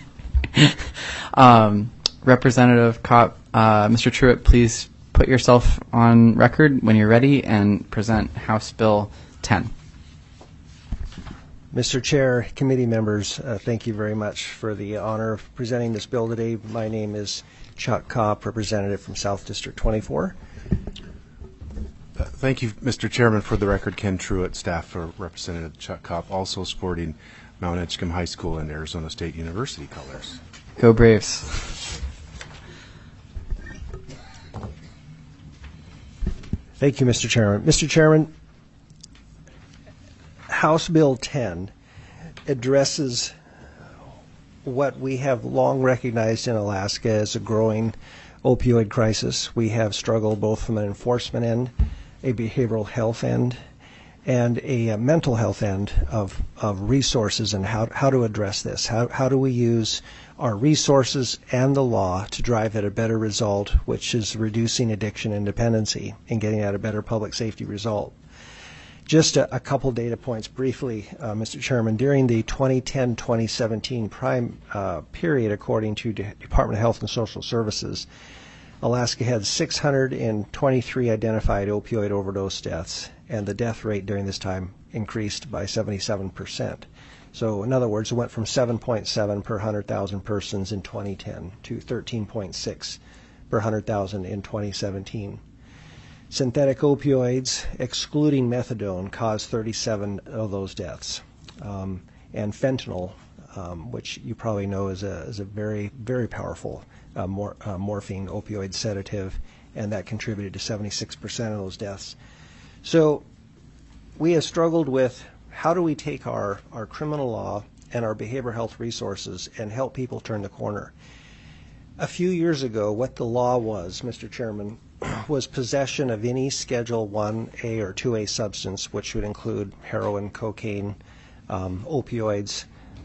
Speaker 1: Representative Kopp, Mr. Truitt, please put yourself on record when you're ready and present House Bill 10.
Speaker 11: Mr. Chair, committee members, thank you very much for the honor of presenting this bill today. My name is Chuck Kopp, representative from South District 24.
Speaker 12: Thank you, Mr. Chairman. For the record, Ken Truitt, staff for Representative Chuck Kopp, also sporting Mount Edgecombe High School and Arizona State University colors.
Speaker 1: Go Braves.
Speaker 11: Thank you, Mr. Chairman. Mr. Chairman, House Bill 10 addresses what we have long recognized in Alaska as a growing opioid crisis. We have struggled both from an enforcement end, a behavioral health end, and a mental health end of resources and how to address this. How do we use our resources and the law to drive at a better result, which is reducing addiction and dependency and getting at a better public safety result. Just a couple data points briefly, Mr. Chairman. During the 2010-2017 prime period, according to Department of Health and Social Services, Alaska had 623 identified opioid overdose deaths, and the death rate during this time increased by 77%. So in other words, it went from 7.7 per 100,000 persons in 2010 to 13.6 per 100,000 in 2017. Synthetic opioids, excluding methadone, caused 37 of those deaths. And fentanyl, which you probably know is a very, very powerful morphine opioid sedative, and that contributed to 76% of those deaths. So we have struggled with how do we take our criminal law and our behavioral health resources and help people turn the corner. A few years ago, what the law was, Mr. Chairman, was possession of any Schedule 1A or 2A substance, which would include heroin, cocaine, opioids,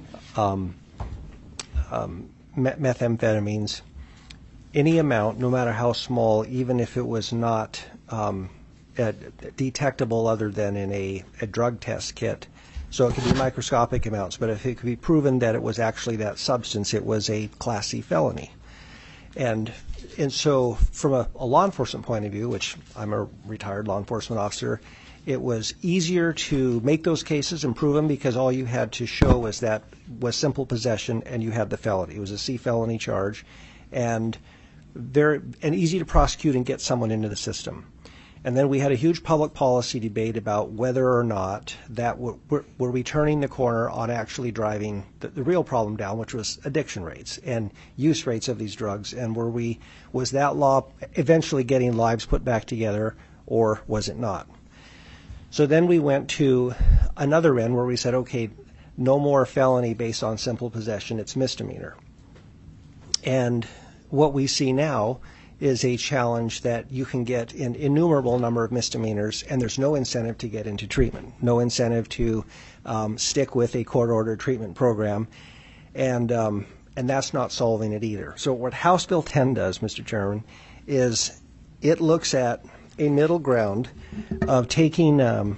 Speaker 11: methamphetamines, any amount, no matter how small, even if it was not detectable other than in a drug test kit. So it could be microscopic amounts, but if it could be proven that it was actually that substance, it was a Class C felony. And so from a law enforcement point of view, which I'm a retired law enforcement officer, it was easier to make those cases and prove them because all you had to show was simple possession and you had the felony. It was a C felony charge, and easy to prosecute and get someone into the system. And then we had a huge public policy debate about whether or not that were we turning the corner on actually driving the real problem down, which was addiction rates and use rates of these drugs, and was that law eventually getting lives put back together, or was it not? So then we went to another end where we said, okay, no more felony based on simple possession, it's misdemeanor. And what we see now is a challenge that you can get an innumerable number of misdemeanors, and there's no incentive to get into treatment, no incentive to stick with a court-ordered treatment program, and that's not solving it either. So what House Bill 10 does, Mr. Chairman, is it looks at a middle ground of taking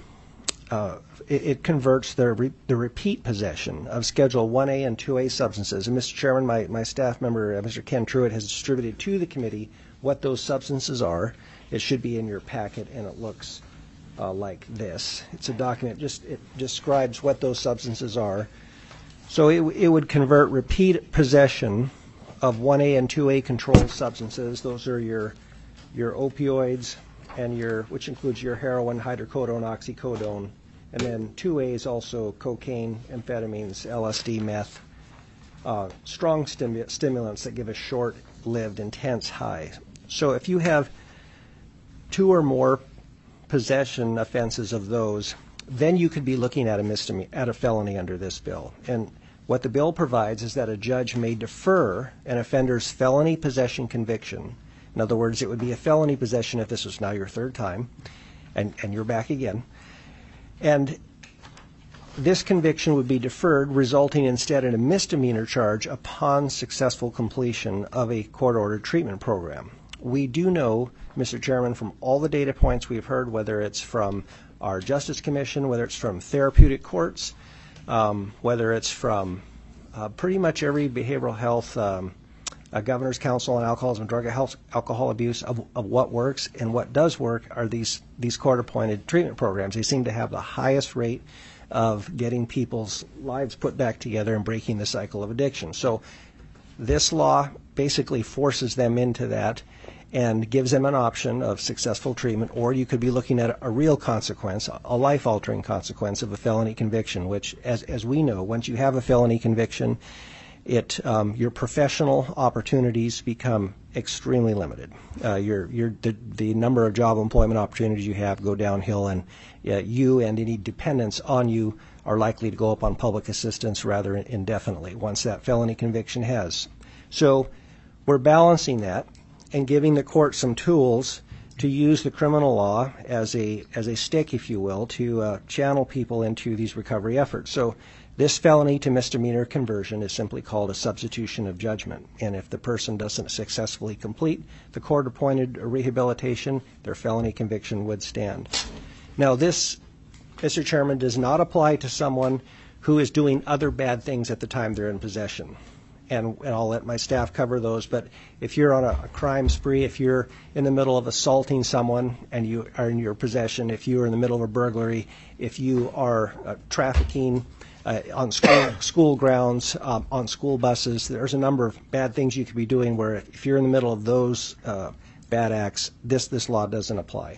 Speaker 11: it converts the repeat possession of Schedule 1A and 2A substances. And Mr. Chairman, my staff member, Mr. Ken Truitt, has distributed to the committee what those substances are. It should be in your packet, and it looks like this. It's a document, it describes what those substances are. So it would convert repeat possession of 1A and 2A controlled substances. Those are your opioids, and which includes your heroin, hydrocodone, oxycodone. And then 2A is also cocaine, amphetamines, LSD, meth, strong stimulants that give a short-lived, intense high. So if you have 2 or more possession offenses of those, then you could be looking at a felony under this bill. And what the bill provides is that a judge may defer an offender's felony possession conviction. In other words, it would be a felony possession if this was now your third time, and you're back again. And this conviction would be deferred, resulting instead in a misdemeanor charge upon successful completion of a court-ordered treatment program. We do know, Mr. Chairman, from all the data points we've heard, whether it's from our Justice Commission, whether it's from therapeutic courts, whether it's from pretty much every behavioral health Governor's Council on Alcoholism and Drug Alcohol Abuse, of what works and what does work are these court-appointed treatment programs. They seem to have the highest rate of getting people's lives put back together and breaking the cycle of addiction. So this law basically forces them into that and gives them an option of successful treatment, or you could be looking at a real consequence, a life-altering consequence of a felony conviction, which, as we know, once you have a felony conviction, your professional opportunities become extremely limited. The number of job employment opportunities you have go downhill, and you and any dependents on you are likely to go up on public assistance rather indefinitely once that felony conviction has. So we're balancing that and giving the court some tools to use the criminal law as a stick, if you will, to channel people into these recovery efforts. So this felony to misdemeanor conversion is simply called a substitution of judgment. And if the person doesn't successfully complete the court-appointed rehabilitation, their felony conviction would stand. Now this, Mr. Chairman, does not apply to someone who is doing other bad things at the time they're in possession. And I'll let my staff cover those, but if you're on a crime spree, if you're in the middle of assaulting someone and you are in your possession, if you are in the middle of a burglary, if you are trafficking on school grounds, on school buses, there's a number of bad things you could be doing where if you're in the middle of those bad acts, this law doesn't apply.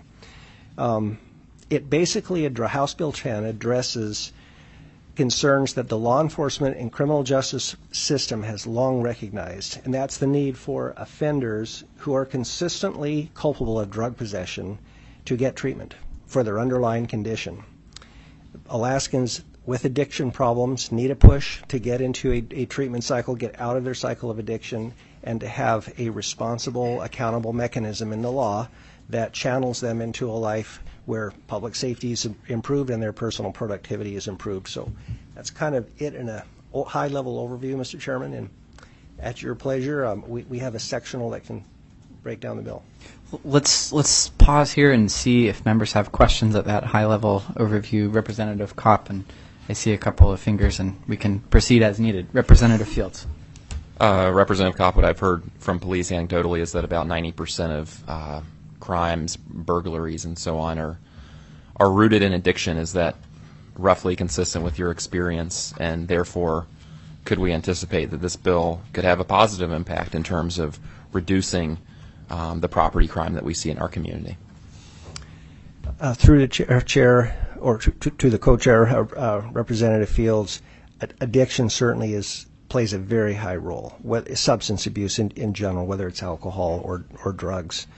Speaker 11: It basically, House Bill 10 addresses concerns that the law enforcement and criminal justice system has long recognized, and that's the need for offenders who are consistently culpable of drug possession to get treatment for their underlying condition. Alaskans with addiction problems need a push to get into a treatment cycle, get out of their cycle of addiction, and to have a responsible, accountable mechanism in the law that channels them into a life where public safety is improved and their personal productivity is improved. So that's kind of it in a high-level overview, Mr. Chairman. And at your pleasure, we have a sectional that can break down the bill.
Speaker 1: Let's pause here and see if members have questions at that high-level overview. Representative Kopp, and I see a couple of fingers, and we can proceed as needed. Representative Fields.
Speaker 9: Representative Kopp, what I've heard from police anecdotally is that about 90% of crimes, burglaries, and so on are rooted in addiction. Is that roughly consistent with your experience? And therefore, could we anticipate that this bill could have a positive impact in terms of reducing the property crime that we see in our community?
Speaker 11: Through the chair, or to the co-chair, Representative Fields, addiction certainly plays a very high role. Substance abuse in general, whether it's alcohol or drugs.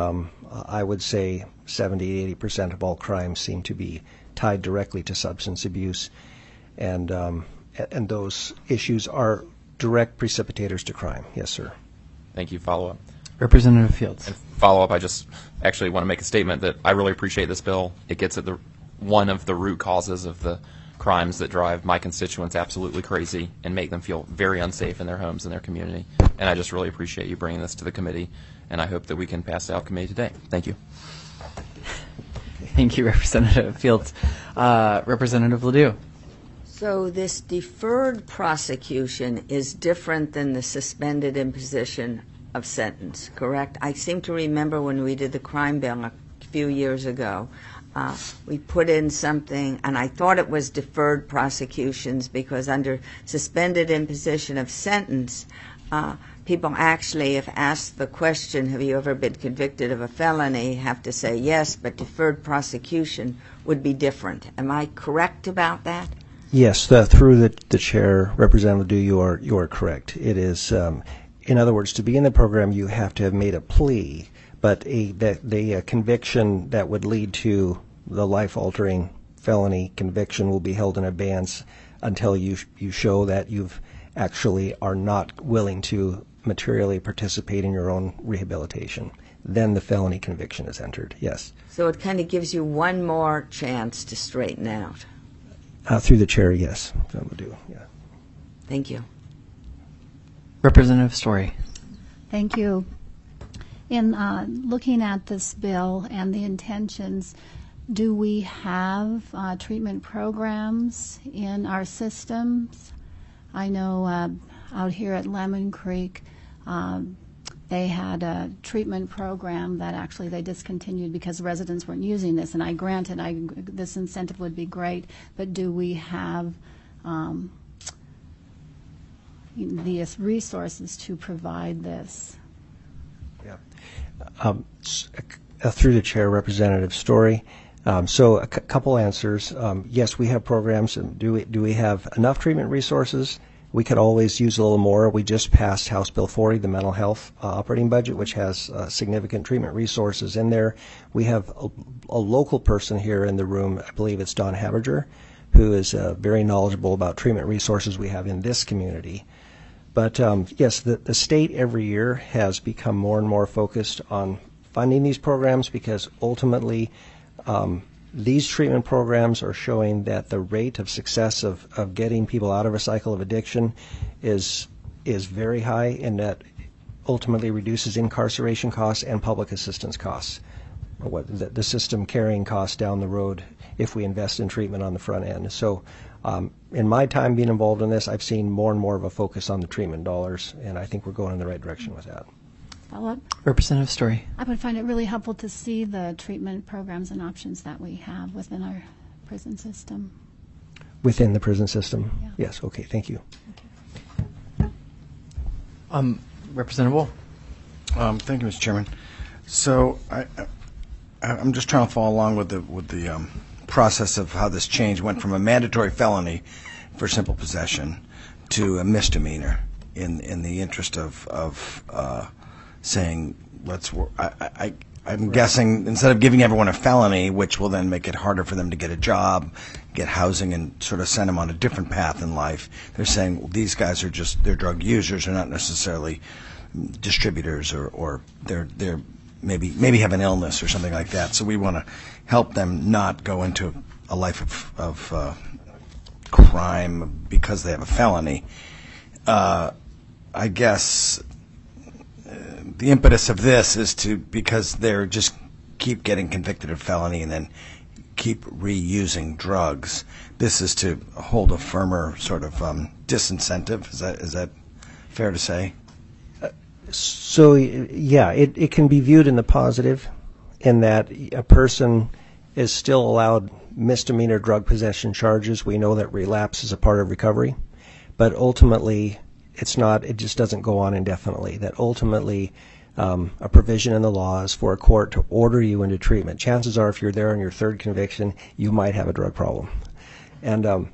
Speaker 11: I would say 70-80% of all crimes seem to be tied directly to substance abuse, and those issues are direct precipitators to crime. Yes, sir.
Speaker 9: Thank you. Follow-up.
Speaker 1: Representative Fields.
Speaker 9: And follow-up, I just actually want to make a statement that I really appreciate this bill. It gets at one of the root causes of the crimes that drive my constituents absolutely crazy and make them feel very unsafe in their homes and their community. And I just really appreciate you bringing this to the committee, and I hope that we can pass it out committee today. Thank you.
Speaker 1: Thank you, Representative Fields. Representative Ledoux.
Speaker 8: So this deferred prosecution is different than the suspended imposition of sentence, correct? I seem to remember when we did the crime bill a few years ago, we put in something, and I thought it was deferred prosecutions because under suspended imposition of sentence, people actually, if asked the question, have you ever been convicted of a felony, have to say yes, but deferred prosecution would be different. Am I correct about that?
Speaker 11: Yes, through the chair, Representative Ledoux, you are correct. It is, in other words, to be in the program, you have to have made a plea, but the conviction that would lead to the life-altering felony conviction will be held in abeyance until you show that you've actually are not willing to materially participate in your own rehabilitation. Then the felony conviction is entered, yes.
Speaker 8: So it kind of gives you one more chance to straighten out.
Speaker 11: Through the chair, yes. Yeah.
Speaker 8: Thank you.
Speaker 1: Representative Story.
Speaker 13: Thank you. In looking at this bill and the intentions, do we have treatment programs in our systems? I know out here at Lemon Creek, they had a treatment program that actually they discontinued because residents weren't using this. And I granted this incentive would be great, but do we have the resources to provide this?
Speaker 11: Yeah. Through the chair, Representative Story. So a couple answers. Yes, we have programs. Do we have enough treatment resources? We could always use a little more. We just passed House Bill 40, the mental health operating budget, which has significant treatment resources in there. We have a local person here in the room, I believe it's Don Haberger, who is very knowledgeable about treatment resources we have in this community. But yes, the state every year has become more and more focused on funding these programs because ultimately these treatment programs are showing that the rate of success of getting people out of a cycle of addiction is very high, and that ultimately reduces incarceration costs and public assistance costs, the system carrying costs down the road if we invest in treatment on the front end. So in my time being involved in this, I've seen more and more of a focus on the treatment dollars, and I think we're going in the right direction with that.
Speaker 13: Follow-up?
Speaker 1: Representative Story.
Speaker 13: I would find it really helpful to see the treatment programs and options that we have within our prison system.
Speaker 11: Within the prison system?
Speaker 13: Yeah.
Speaker 11: Yes, okay, thank you.
Speaker 1: Representative Wool.
Speaker 6: Thank you, Mr. Chairman. So I'm just trying to follow along with the process of how this change went from a mandatory felony for simple possession to a misdemeanor in the interest of saying I'm guessing instead of giving everyone a felony, which will then make it harder for them to get a job, get housing, and sort of send them on a different path in life, they're saying, well, these guys are they're drug users, they're not necessarily distributors, or they're maybe have an illness or something like that. So we want to help them not go into a life of crime because they have a felony. I guess the impetus of this is because they're just keep getting convicted of felony and then keep reusing drugs. This is to hold a firmer sort of disincentive. Is that fair to say?
Speaker 11: So yeah, it can be viewed in the positive, in that a person is still allowed misdemeanor drug possession charges. We know that relapse is a part of recovery, but ultimately it's not. It just doesn't go on indefinitely. That ultimately a provision in the law is for a court to order you into treatment. Chances are, if you're there on your third conviction, you might have a drug problem, and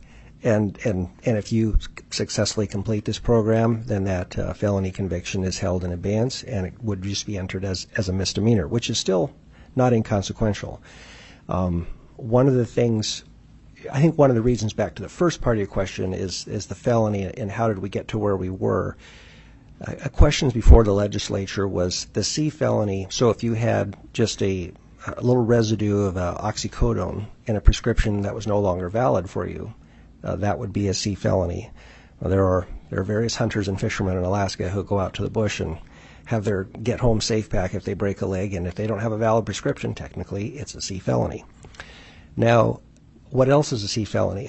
Speaker 11: if you successfully complete this program, then that felony conviction is held in abeyance, and it would just be entered as a misdemeanor, which is still not inconsequential. One of the things, I think one of the reasons, back to the first part of your question, is the felony and how did we get to where we were. Questions before the legislature was the C felony. So if you had just a little residue of oxycodone in a prescription that was no longer valid for you, that would be a C felony. Well, there are various hunters and fishermen in Alaska who go out to the bush and have their get home safe pack if they break a leg, and if they don't have a valid prescription, technically it's a C felony. Now, what else is a C felony?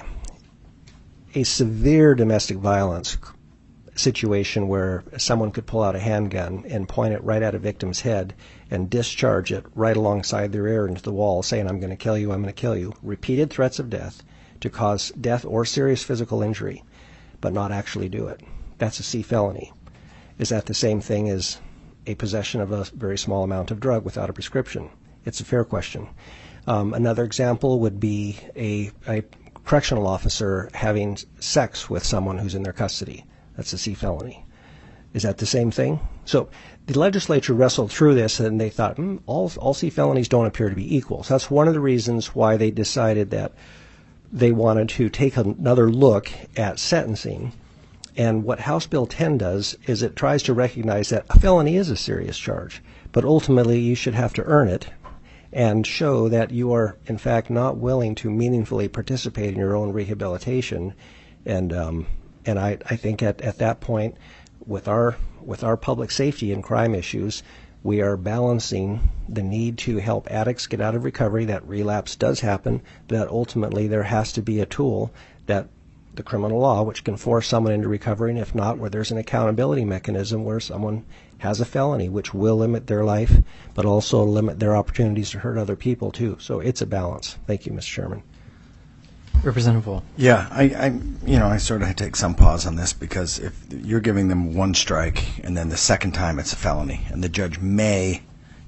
Speaker 11: A severe domestic violence situation where someone could pull out a handgun and point it right at a victim's head and discharge it right alongside their ear into the wall, saying, I'm going to kill you, I'm going to kill you. Repeated threats of death to cause death or serious physical injury, but not actually do it. That's a C felony. Is that the same thing as a possession of a very small amount of drug without a prescription? It's a fair question. Another example would be a correctional officer having sex with someone who's in their custody. That's a C felony. Is that the same thing? So the legislature wrestled through this, and they thought, all C felonies don't appear to be equal. So that's one of the reasons why they decided that they wanted to take another look at sentencing. And what House Bill 10 does is it tries to recognize that a felony is a serious charge, but ultimately you should have to earn it and show that you are, in fact, not willing to meaningfully participate in your own rehabilitation. And I think at that point, with our public safety and crime issues, we are balancing the need to help addicts get out of recovery. That relapse does happen, but that ultimately there has to be a tool, that the criminal law, which can force someone into recovery, and if not, where there's an accountability mechanism where someone has a felony, which will limit their life, but also limit their opportunities to hurt other people too. So it's a balance. Thank you, Mr. Chairman.
Speaker 1: Representative Wool.
Speaker 6: Yeah, I sort of take some pause on this, because if you're giving them one strike and then the second time it's a felony, and the judge may,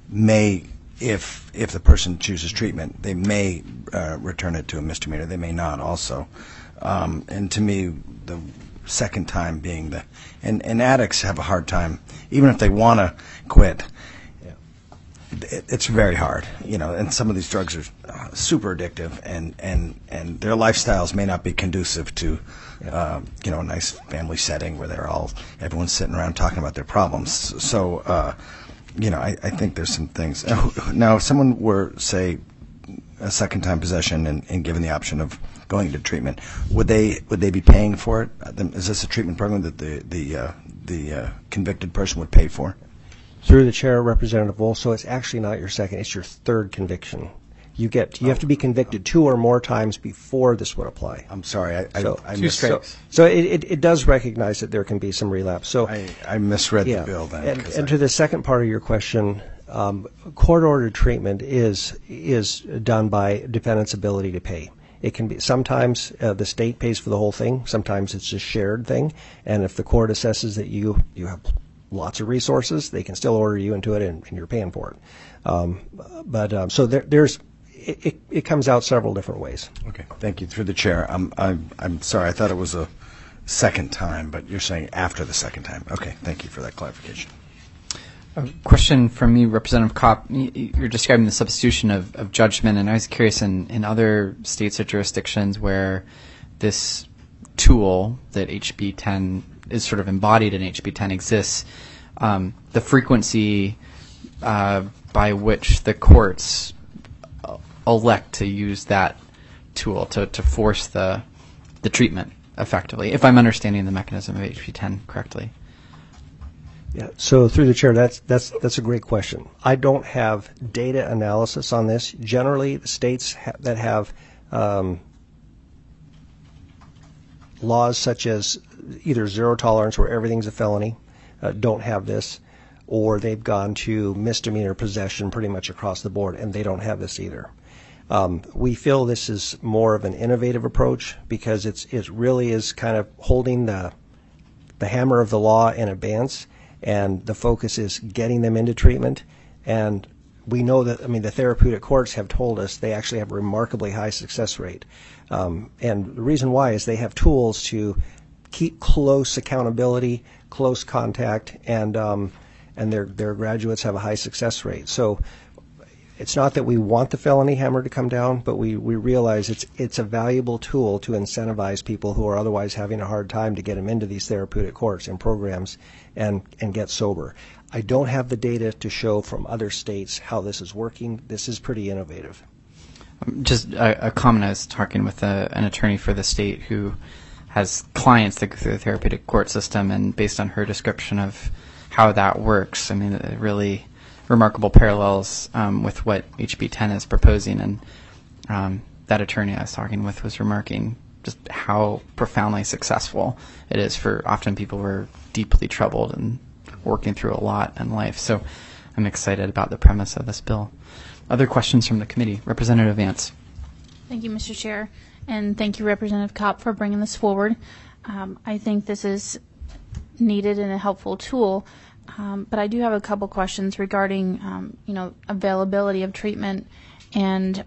Speaker 6: if the person chooses treatment, they may return it to a misdemeanor. They may not also. And to me, second time being and addicts have a hard time, even if they want to quit. It's very hard, and some of these drugs are super addictive, and their lifestyles may not be conducive to, a nice family setting where everyone's sitting around talking about their problems. So, I think there's some things. Now, if someone were, say, a second-time possession and given the option of going into treatment, would they be paying for it? Is this a treatment program that the convicted person would pay for?
Speaker 11: Through the chair, Representative Wolf, so it's actually not your second, it's your third conviction. You have to be convicted 2 or more times before this would apply.
Speaker 6: I'm sorry, I
Speaker 1: missed
Speaker 11: So it does recognize that there can be some relapse. So
Speaker 6: I misread the bill then.
Speaker 11: And to the second part of your question, court-ordered treatment is done by defendant's ability to pay. It can be sometimes the state pays for the whole thing. Sometimes it's a shared thing. And if the court assesses that you have lots of resources, they can still order you into it, and you're paying for it. So there's it comes out several different ways.
Speaker 6: Okay, thank you. Through the chair, I'm sorry. I thought it was a second time, but you're saying after the second time. Okay, thank you for that clarification.
Speaker 1: A question from me, Representative Kopp. You're describing the substitution of judgment, and I was curious in other states or jurisdictions where this tool that HB 10 is sort of embodied in HB 10 exists, the frequency by which the courts elect to use that tool to force the treatment effectively, if I'm understanding the mechanism of HB 10 correctly.
Speaker 11: Yeah. So through the chair, that's a great question. I don't have data analysis on this. Generally, the states that have laws such as either zero tolerance, where everything's a felony, don't have this, or they've gone to misdemeanor possession pretty much across the board, and they don't have this either. We feel this is more of an innovative approach because it really is kind of holding the hammer of the law in advance, and the focus is getting them into treatment. And we know that, the therapeutic courts have told us they actually have a remarkably high success rate. And the reason why is they have tools to keep close accountability, close contact, and their graduates have a high success rate. So it's not that we want the felony hammer to come down, but we realize it's a valuable tool to incentivize people who are otherwise having a hard time to get them into these therapeutic courts and programs and get sober. I don't have the data to show from other states how this is working. This is pretty innovative.
Speaker 1: Just a comment. I was talking with an attorney for the state who has clients that go through the therapeutic court system, and based on her description of how that works, really remarkable parallels with what HB 10 is proposing. And that attorney I was talking with was remarking just how profoundly successful it is for often people who are deeply troubled and working through a lot in life. So I'm excited about the premise of this bill. Other questions from the committee? Representative Vance.
Speaker 14: Thank you, Mr. Chair, and thank you, Representative Kopp, for bringing this forward. I think this is needed and a helpful tool, but I do have a couple questions regarding, availability of treatment, and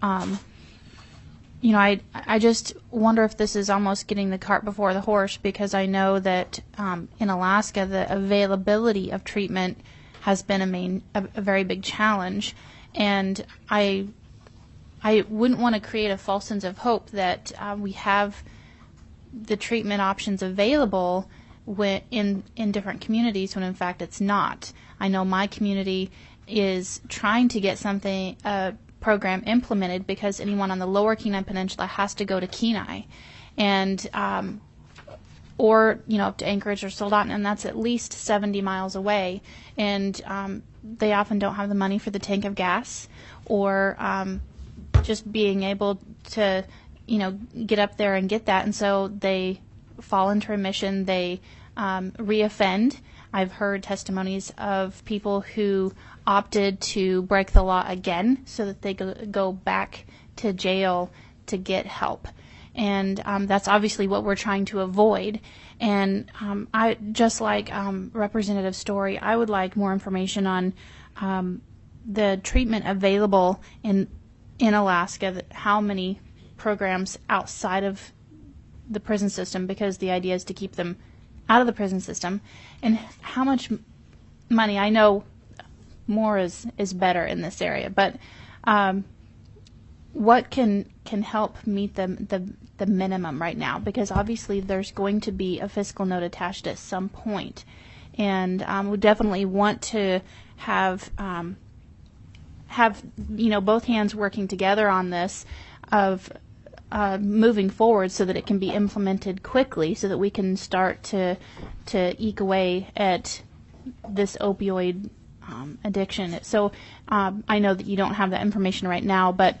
Speaker 14: I just wonder if this is almost getting the cart before the horse, because I know that in Alaska the availability of treatment has been a very big challenge, and I wouldn't want to create a false sense of hope that we have the treatment options available in different communities when in fact it's not. I know my community is trying to get a program implemented because anyone on the lower Kenai Peninsula has to go to Kenai, and or up to Anchorage or Soldotna, and that's at least 70 miles away, and they often don't have the money for the tank of gas, or just being able to get up there and get that, and so they fall into remission, they reoffend. I've heard testimonies of people who opted to break the law again so that they go back to jail to get help. And that's obviously what we're trying to avoid. And I just like Representative Story, I would like more information on the treatment available in Alaska, how many programs outside of the prison system, because the idea is to keep them out of the prison system, and how much money? I know more is better in this area, but what can help meet the minimum right now? Because obviously there's going to be a fiscal note attached at some point, and we definitely want to have both hands working together on this of moving forward so that it can be implemented quickly, so that we can start to eke away at this opioid addiction. So I know that you don't have that information right now, but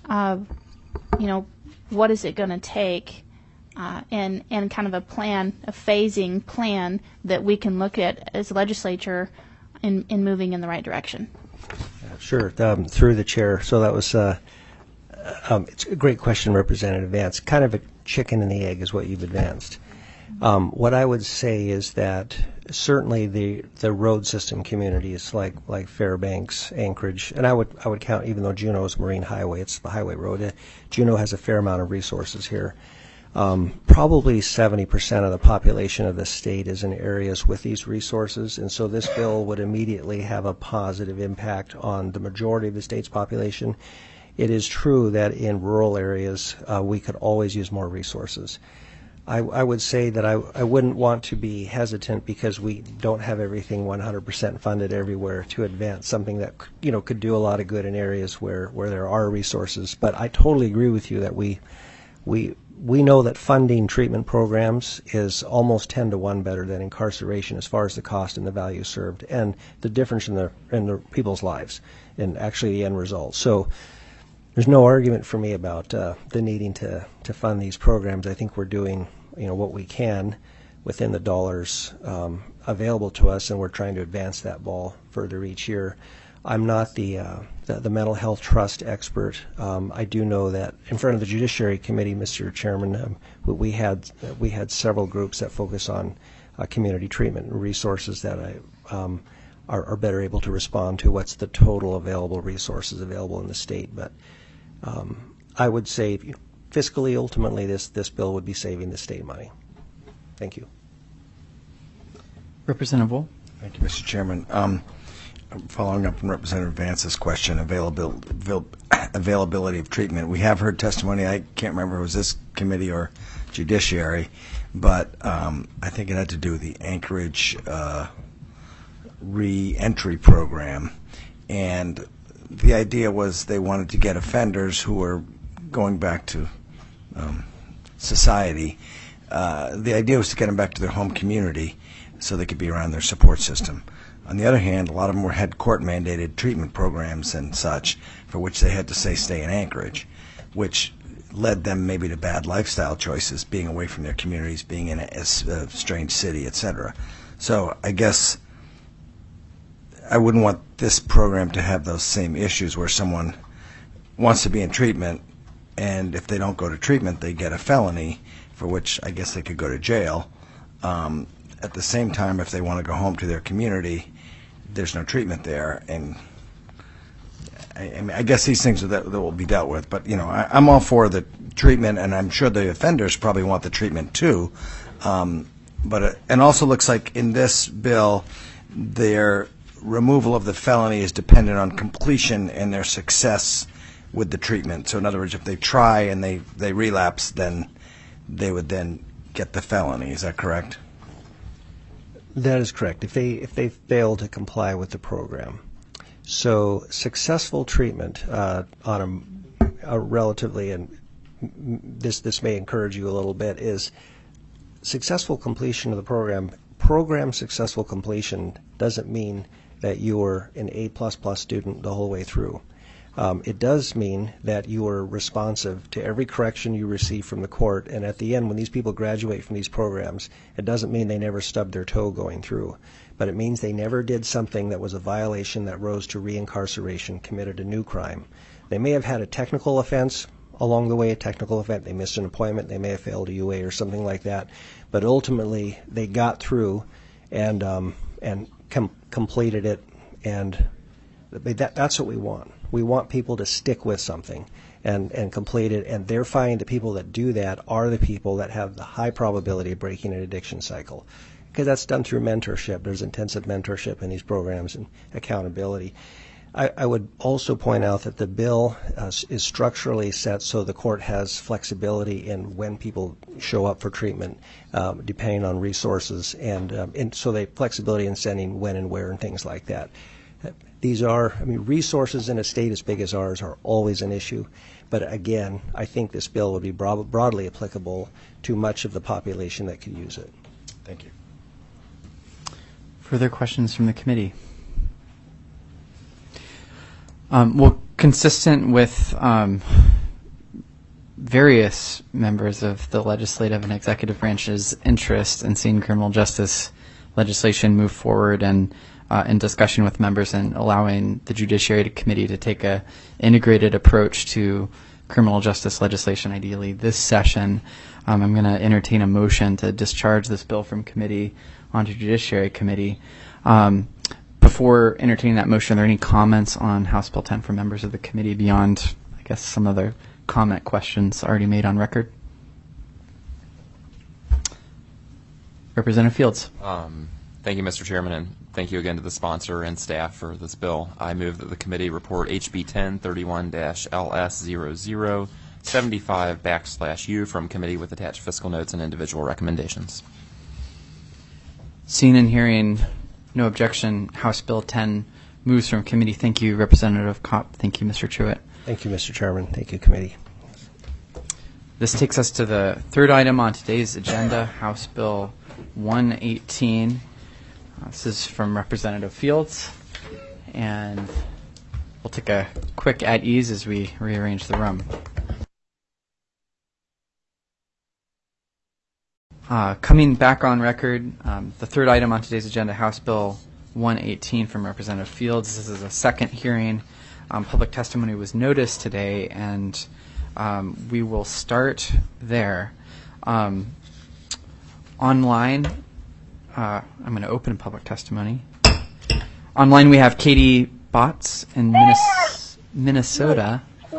Speaker 14: what is it going to take, and kind of a plan, a phasing plan that we can look at as a legislature in moving in the right direction.
Speaker 11: Sure, through the chair. So that was it's a great question, Representative Vance. Kind of a chicken and the egg is what you've advanced. What I would say is that certainly the road system communities like Fairbanks, Anchorage, and I would count, even though Juneau is Marine Highway, it's the highway road. Juneau has a fair amount of resources here. Probably 70% of the population of the state is in areas with these resources, and so this bill would immediately have a positive impact on the majority of the state's population. It is true that in rural areas we could always use more resources. I would say that I wouldn't want to be hesitant because we don't have everything 100% funded everywhere to advance something that could do a lot of good in areas where there are resources. But I totally agree with you that we know that funding treatment programs is almost 10 to 1 better than incarceration as far as the cost and the value served and the difference in the people's lives and actually the end result. So there's no argument for me about the needing to fund these programs. I think we're doing what we can within the dollars available to us, and we're trying to advance that ball further each year. I'm not the mental health trust expert. I do know that in front of the Judiciary Committee, Mr. Chairman, we had several groups that focus on community treatment and resources that are better able to respond to what's the total available resources available in the state. But I would say fiscally, ultimately, this bill would be saving the state money. Thank you.
Speaker 1: Representative Wool.
Speaker 6: Thank you, Mr. Chairman. Following up on Representative Vance's question, availability of treatment. We have heard testimony. I can't remember if it was this committee or Judiciary, but I think it had to do with the Anchorage re-entry program. And the idea was they wanted to get offenders who were going back to society. The idea was to get them back to their home community so they could be around their support system. On the other hand, a lot of them had court-mandated treatment programs and such for which they had to stay in Anchorage, which led them maybe to bad lifestyle choices, being away from their communities, being in a strange city, etc. So I guess I wouldn't want this program to have those same issues where someone wants to be in treatment, and if they don't go to treatment, they get a felony for which I guess they could go to jail. At the same time, if they want to go home to their community, there's no treatment there, and I guess these things that will be dealt with. But I'm all for the treatment, and I'm sure the offenders probably want the treatment too. But and also looks like in this bill, their removal of the felony is dependent on completion and their success with the treatment. So in other words, if they try and they relapse, then they would then get the felony. Is that correct?
Speaker 11: That is correct. If they fail to comply with the program. So successful treatment on a relatively, and this may encourage you a little bit, is successful completion of the program. Program successful completion doesn't mean that you're an A++ student the whole way through. It does mean that you are responsive to every correction you receive from the court, and at the end, when these people graduate from these programs, it doesn't mean they never stubbed their toe going through, but it means they never did something that was a violation that rose to reincarceration, committed a new crime. They may have had a technical offense along the way, a technical offense. They missed an appointment, they may have failed a UA or something like that, but ultimately they got through and completed it, and that's what we want. We want people to stick with something and complete it, and they're finding the people that do that are the people that have the high probability of breaking an addiction cycle. because that's done through mentorship. There's intensive mentorship in these programs and accountability. I would also point out that the bill is structurally set so the court has flexibility in when people show up for treatment, depending on resources, and so they flexibility in sending when and where and things like that. These are, resources in a state as big as ours are always an issue, but again, I think this bill would be broadly applicable to much of the population that could use it.
Speaker 6: Thank you.
Speaker 1: Further questions from the committee? Well, consistent with various members of the legislative and executive branch's interest in seeing criminal justice legislation move forward and in discussion with members and allowing the Judiciary Committee to take a integrated approach to criminal justice legislation, ideally this session, I'm going to entertain a motion to discharge this bill from committee onto Judiciary Committee. Before entertaining that motion, are there any comments on House Bill 10 from members of the committee beyond, I guess, some other comment questions already made on record? Representative Fields.
Speaker 9: Thank you, Mr. Chairman, and thank you again to the sponsor and staff for this bill. I move that the committee report HB 1031-LS0075/U from committee with attached fiscal notes and individual recommendations.
Speaker 1: Seeing and hearing no objection, House Bill 10 moves from committee. Thank you, Representative Kopp. Thank you, Mr. Truitt.
Speaker 11: Thank you, Mr. Chairman. Thank you, committee.
Speaker 1: This takes us to the third item on today's agenda, House Bill 118. This is from Representative Fields, and we'll take a quick at ease as we rearrange the room. Coming back on record, the third item on today's agenda, House Bill 118 from Representative Fields. This is a second hearing. Public testimony was noticed today, and we will start there. Online, I'm going to open public testimony. Online, we have Katie Botts in Minnesota.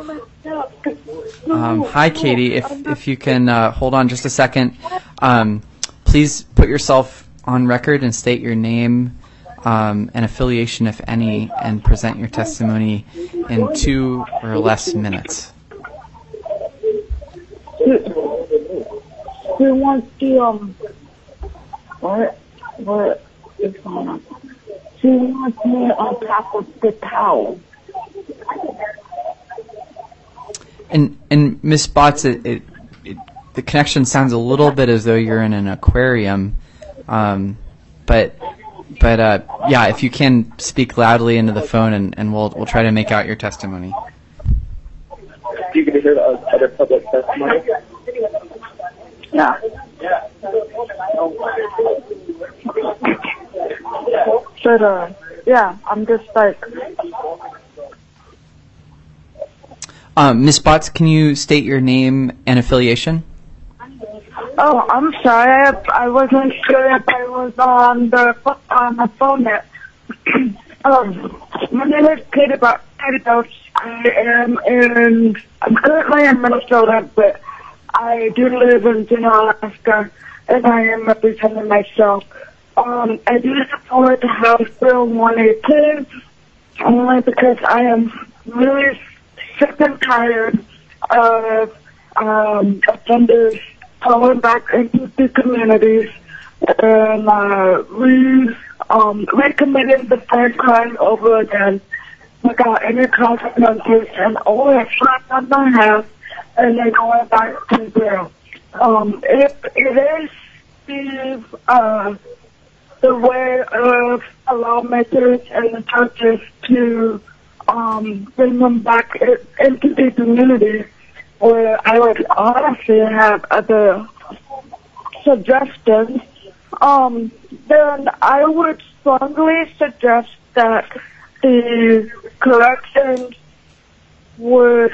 Speaker 1: Hi, Katie. If you can hold on just a second, please put yourself on record and state your name and affiliation, if any, and present your testimony in 2 or less minutes.
Speaker 15: Who wants to what is going on? She wants me on top of the towel.
Speaker 1: And Ms. Botts, the connection sounds a little bit as though you're in an aquarium, but yeah, if you can speak loudly into the phone, and we'll try to make out your testimony.
Speaker 15: Do you get to hear the other public testimony? Yeah. But yeah, I'm just like.
Speaker 1: Ms. Botts, can you state your name and affiliation?
Speaker 15: Oh, I'm sorry. I wasn't sure if I was on the phone yet. My name is Katie Botts. I'm currently in Minnesota, but I do live in Juneau, Alaska, and I am representing myself. I do support House Bill 118 only because I am really sick and tired of offenders falling back into the communities and recommitting the same crime over again without any consequences and only a slap on the hand and then going back to jail. If it is the way of lawmakers and the churches to bring them back into the community, where I would honestly have other suggestions, then I would strongly suggest that the corrections would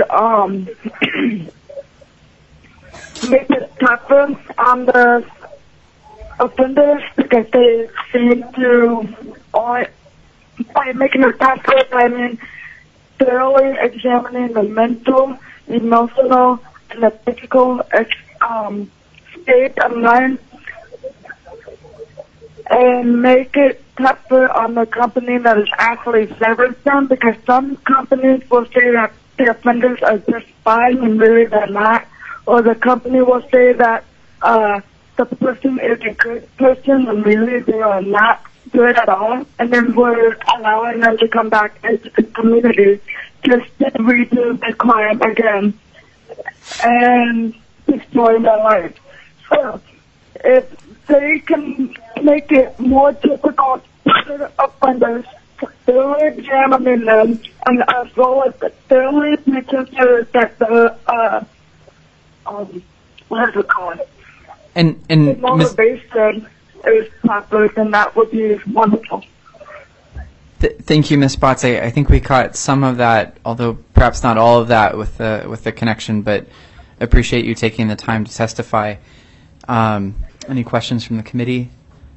Speaker 15: make it tougher on the offenders because they seem to, by making it tougher, I mean thoroughly examining the mental, emotional, and the physical state of mind and make it tougher on the company that is actually serving them, because some companies will say that the offenders are just fine and really they're not, or the company will say that the person is a good person and really they are not good at all, and then we're allowing them to come back into the community just to redo the crime again and destroy their life. So if they can make it more difficult for the offenders to thoroughly examine them, and as well as thoroughly making sure that the what is it called?
Speaker 1: And
Speaker 15: the motivation is proper, then that would be wonderful.
Speaker 1: Thank you, Ms. Botts. I think we caught some of that, although perhaps not all of that with the connection, but appreciate you taking the time to testify. Any questions from the committee?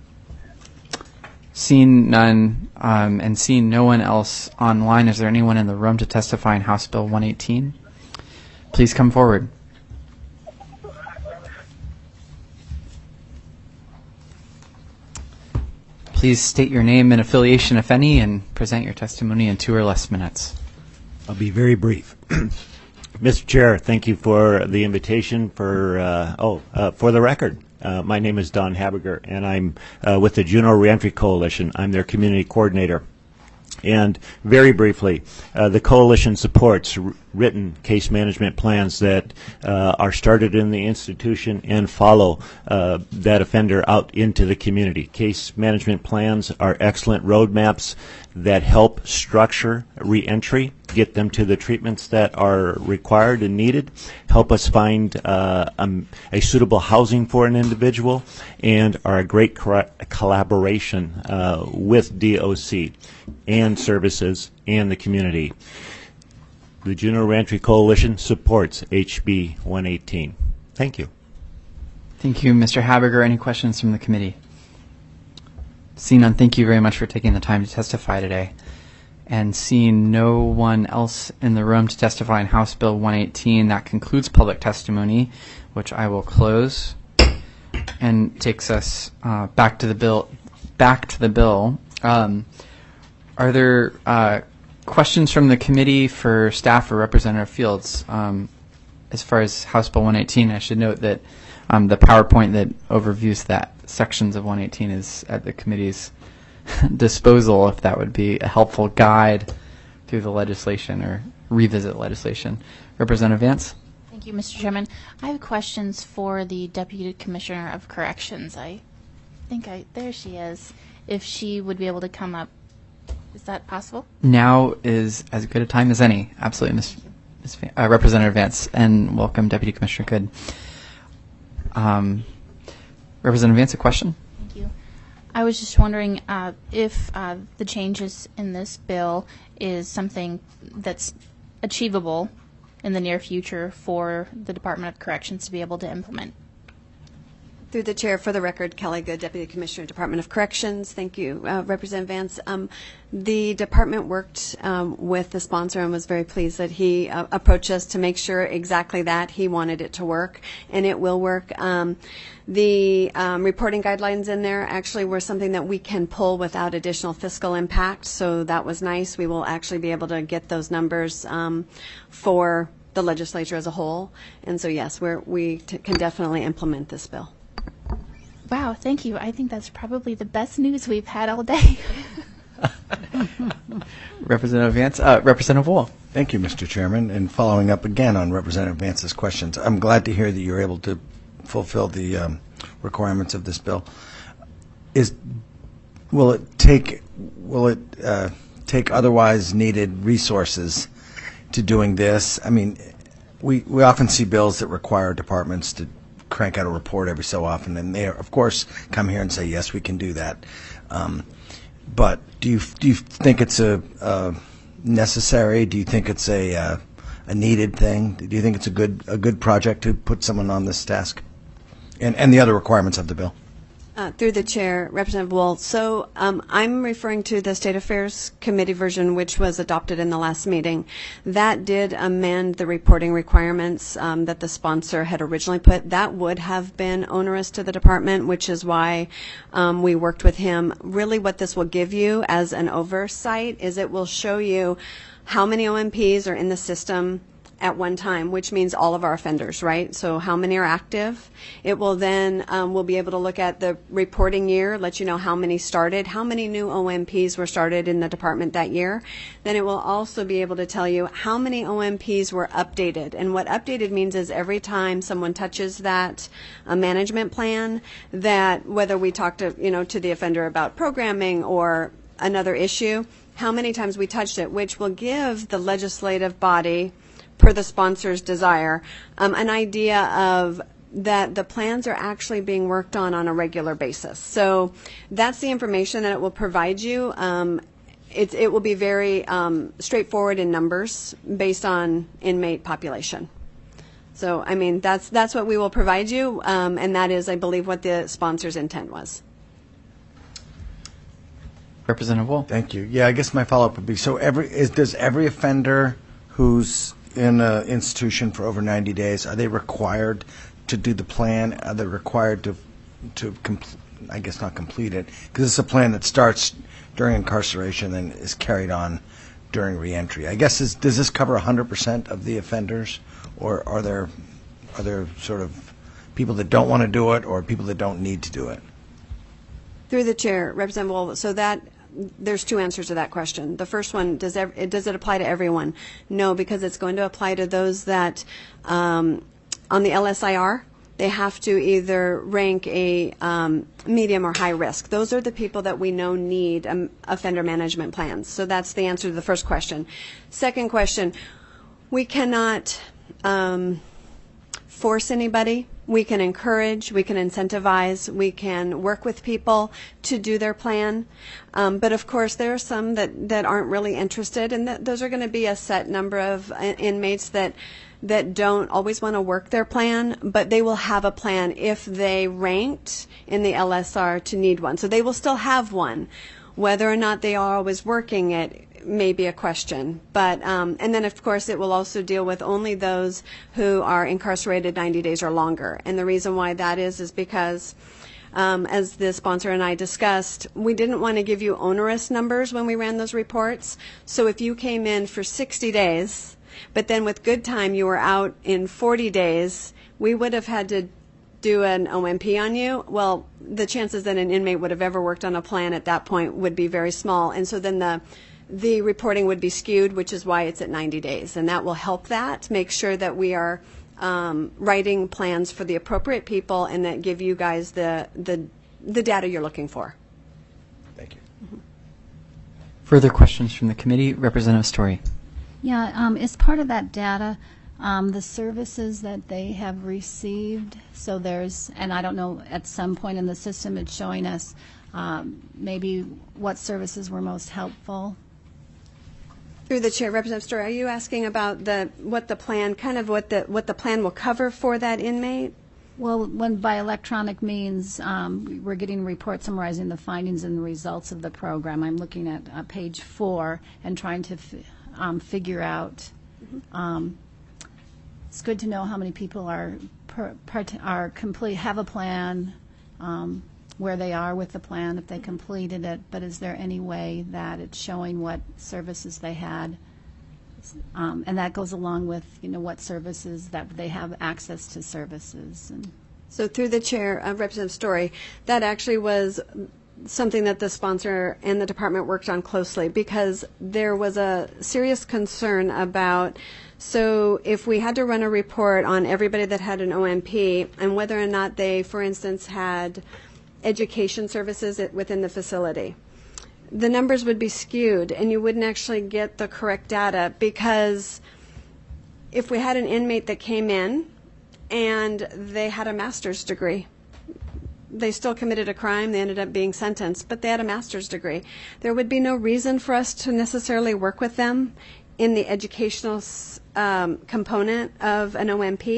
Speaker 1: Seeing none and seeing no one else online, is there anyone in the room to testify in House Bill 118? Please come forward. Please state your name and affiliation, if any, and present your testimony in 2 or less minutes.
Speaker 16: I'll be very brief. Mr. Chair, thank you for the invitation. For the record, my name is Don Habiger, and I'm with the Juneau Reentry Coalition. I'm their community coordinator. And very briefly, the coalition supports written case management plans that are started in the institution and follow that offender out into the community. Case management plans are excellent roadmaps that help structure reentry, get them to the treatments that are required and needed, help us find a suitable housing for an individual, and are a great collaboration with DOC and services and the community. The Juneau Reentry Coalition supports HB 118. Thank you.
Speaker 1: Thank you, Mr. Habiger. Any questions from the committee? Seeing none, thank you very much for taking the time to testify today. And seeing no one else in the room to testify in House Bill 118, that concludes public testimony, which I will close, and takes us back to the bill. Are there questions from the committee for staff or Representative Fields? As far as House Bill 118, I should note that the PowerPoint that overviews that sections of 118 is at the committee's disposal, if that would be a helpful guide through the legislation or revisit legislation. Representative Vance?
Speaker 14: Thank you, Mr. Chairman. I have questions for the Deputy Commissioner of Corrections. There she is. If she would be able to come up. Is that possible? Now is as good a time as any. Absolutely, Representative Vance, and welcome, Deputy Commissioner Good. Representative Vance, a question? Thank you. I was just wondering if the changes in this bill is something that's achievable in the near future for the Department of Corrections to be able to implement.
Speaker 17: Through the chair, for the record, Kelly Good, Deputy Commissioner, Department of Corrections. Thank you, Representative Vance. The department worked with the sponsor and was very pleased that he approached us to make sure exactly that. He wanted it to work, and it will work. The reporting guidelines in there actually were something that we can pull without additional fiscal impact, so that was nice. We will actually be able to get those numbers for the legislature as a whole. And so, yes, we can definitely implement this bill.
Speaker 14: Wow, thank you. I think that's probably the best news we've had all day.
Speaker 1: Representative Vance. Representative Wall.
Speaker 6: Thank you, Mr. Chairman. And following up again on Representative Vance's questions, I'm glad to hear that you're able to fulfill the requirements of this bill. Will it take otherwise needed resources to doing this? I mean, we often see bills that require departments to crank out a report every so often, and they, of course, come here and say, yes, we can do that. But do you think it's a necessary? Do you think it's a needed thing? Do you think it's a good project to put someone on this task? And the other requirements of the bill?
Speaker 17: Through the chair, Representative Wool. So I'm referring to the State Affairs Committee version, which was adopted in the last meeting. That did amend the reporting requirements that the sponsor had originally put. That would have been onerous to the department, which is why we worked with him. Really what this will give you as an oversight is it will show you how many OMPs are in the system at one time, which means all of our offenders, right? So how many are active? It will then, we'll be able to look at the reporting year, let you know how many started, how many new OMPs were started in the department that year. Then it will also be able to tell you how many OMPs were updated. And what updated means is every time someone touches that management plan, that whether we talk to, to the offender about programming or another issue, how many times we touched it, which will give the legislative body, per the sponsor's desire, an idea of that the plans are actually being worked on a regular basis. So that's the information that it will provide you. It will be very straightforward in numbers based on inmate population. So, I mean, that's what we will provide you, and that is, I believe, what the sponsor's intent was.
Speaker 1: Representative Wool.
Speaker 6: Thank you. Yeah, I guess my follow-up would be, so does every offender who's in an institution for over 90 days, are they required to do the plan? Are they required to I guess not complete it? Because it's a plan that starts during incarceration and is carried on during reentry. I guess, does this cover 100% of the offenders? Or are there sort of people that don't want to do it or people that don't need to do it?
Speaker 17: Through the chair, Representative Wool, so that there's two answers to that question. The first one, does it apply to everyone? No, because it's going to apply to those that, on the LSIR, they have to either rank a medium or high risk. Those are the people that we know need offender management plans. So that's the answer to the first question. Second question, we cannot force anybody. We can encourage, we can incentivize, we can work with people to do their plan. But of course, there are some that aren't really interested, and those are going to be a set number of inmates that don't always want to work their plan, but they will have a plan if they ranked in the LSR to need one. So they will still have one. Whether or not they are always working it may be a question. But and then, of course, it will also deal with only those who are incarcerated 90 days or longer. And the reason why that is because, as the sponsor and I discussed, we didn't want to give you onerous numbers when we ran those reports. So if you came in for 60 days, but then with good time you were out in 40 days, we would have had to do an OMP on you. Well, the chances that an inmate would have ever worked on a plan at that point would be very small. And so then the reporting would be skewed, which is why it's at 90 days. And that will help that, make sure that we are writing plans for the appropriate people and that give you guys the data you're looking for.
Speaker 6: Thank you.
Speaker 17: Mm-hmm.
Speaker 1: Further questions from the committee? Representative Story.
Speaker 13: Yeah, as part of that data, the services that they have received, so there's, and I don't know, at some point in the system it's showing us maybe what services were most helpful.
Speaker 17: Through the chair, Representative Story, are you asking about what the plan will cover for that inmate?
Speaker 13: Well, when by electronic means, we're getting reports summarizing the findings and the results of the program. I'm looking at page 4 and trying to figure out. It's good to know how many people are complete, have a plan, where they are with the plan, if they completed it, but is there any way that it's showing what services they had? And that goes along with, what services that they have access to services. And
Speaker 17: so through the chair, Representative Story, that actually was something that the sponsor and the department worked on closely because there was a serious concern about, so if we had to run a report on everybody that had an OMP and whether or not they, for instance, had education services within the facility, the numbers would be skewed and you wouldn't actually get the correct data because if we had an inmate that came in and they had a master's degree, they still committed a crime, they ended up being sentenced, but they had a master's degree, there would be no reason for us to necessarily work with them in the educational component of an OMP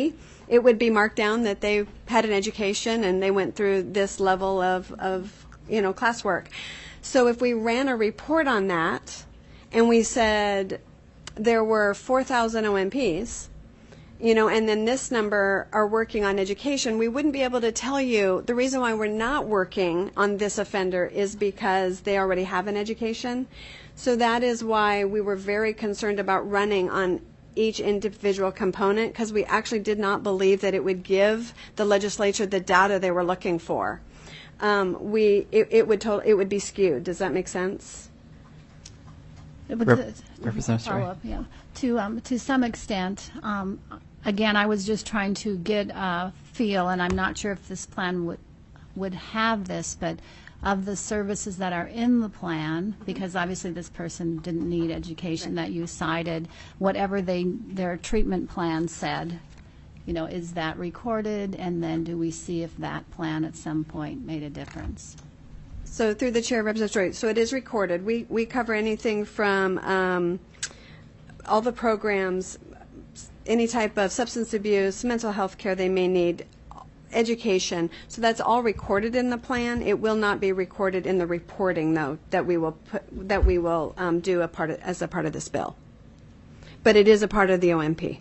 Speaker 17: it would be marked down that they had an education and they went through this level of classwork. So if we ran a report on that and we said there were 4,000 OMPs, and then this number are working on education, we wouldn't be able to tell you the reason why we're not working on this offender is because they already have an education. So that is why we were very concerned about running on each individual component, because we actually did not believe that it would give the legislature the data they were looking for. It would be skewed. Does that make sense?
Speaker 1: Representative Story.
Speaker 13: Follow up, yeah. To some extent, again, I was just trying to get a feel, and I'm not sure if this plan would have this, but of the services that are in the plan, because obviously this person didn't need education that you cited, whatever their treatment plan said, is that recorded, and then do we see if that plan at some point made a difference?
Speaker 17: So through the chair, Representative Story, so it is recorded. We cover anything from all the programs, any type of substance abuse, mental health care they may need, education. So that's all recorded in the plan. It will not be recorded in the reporting, though, that we will do as a part of this bill. But it is a part of the OMP.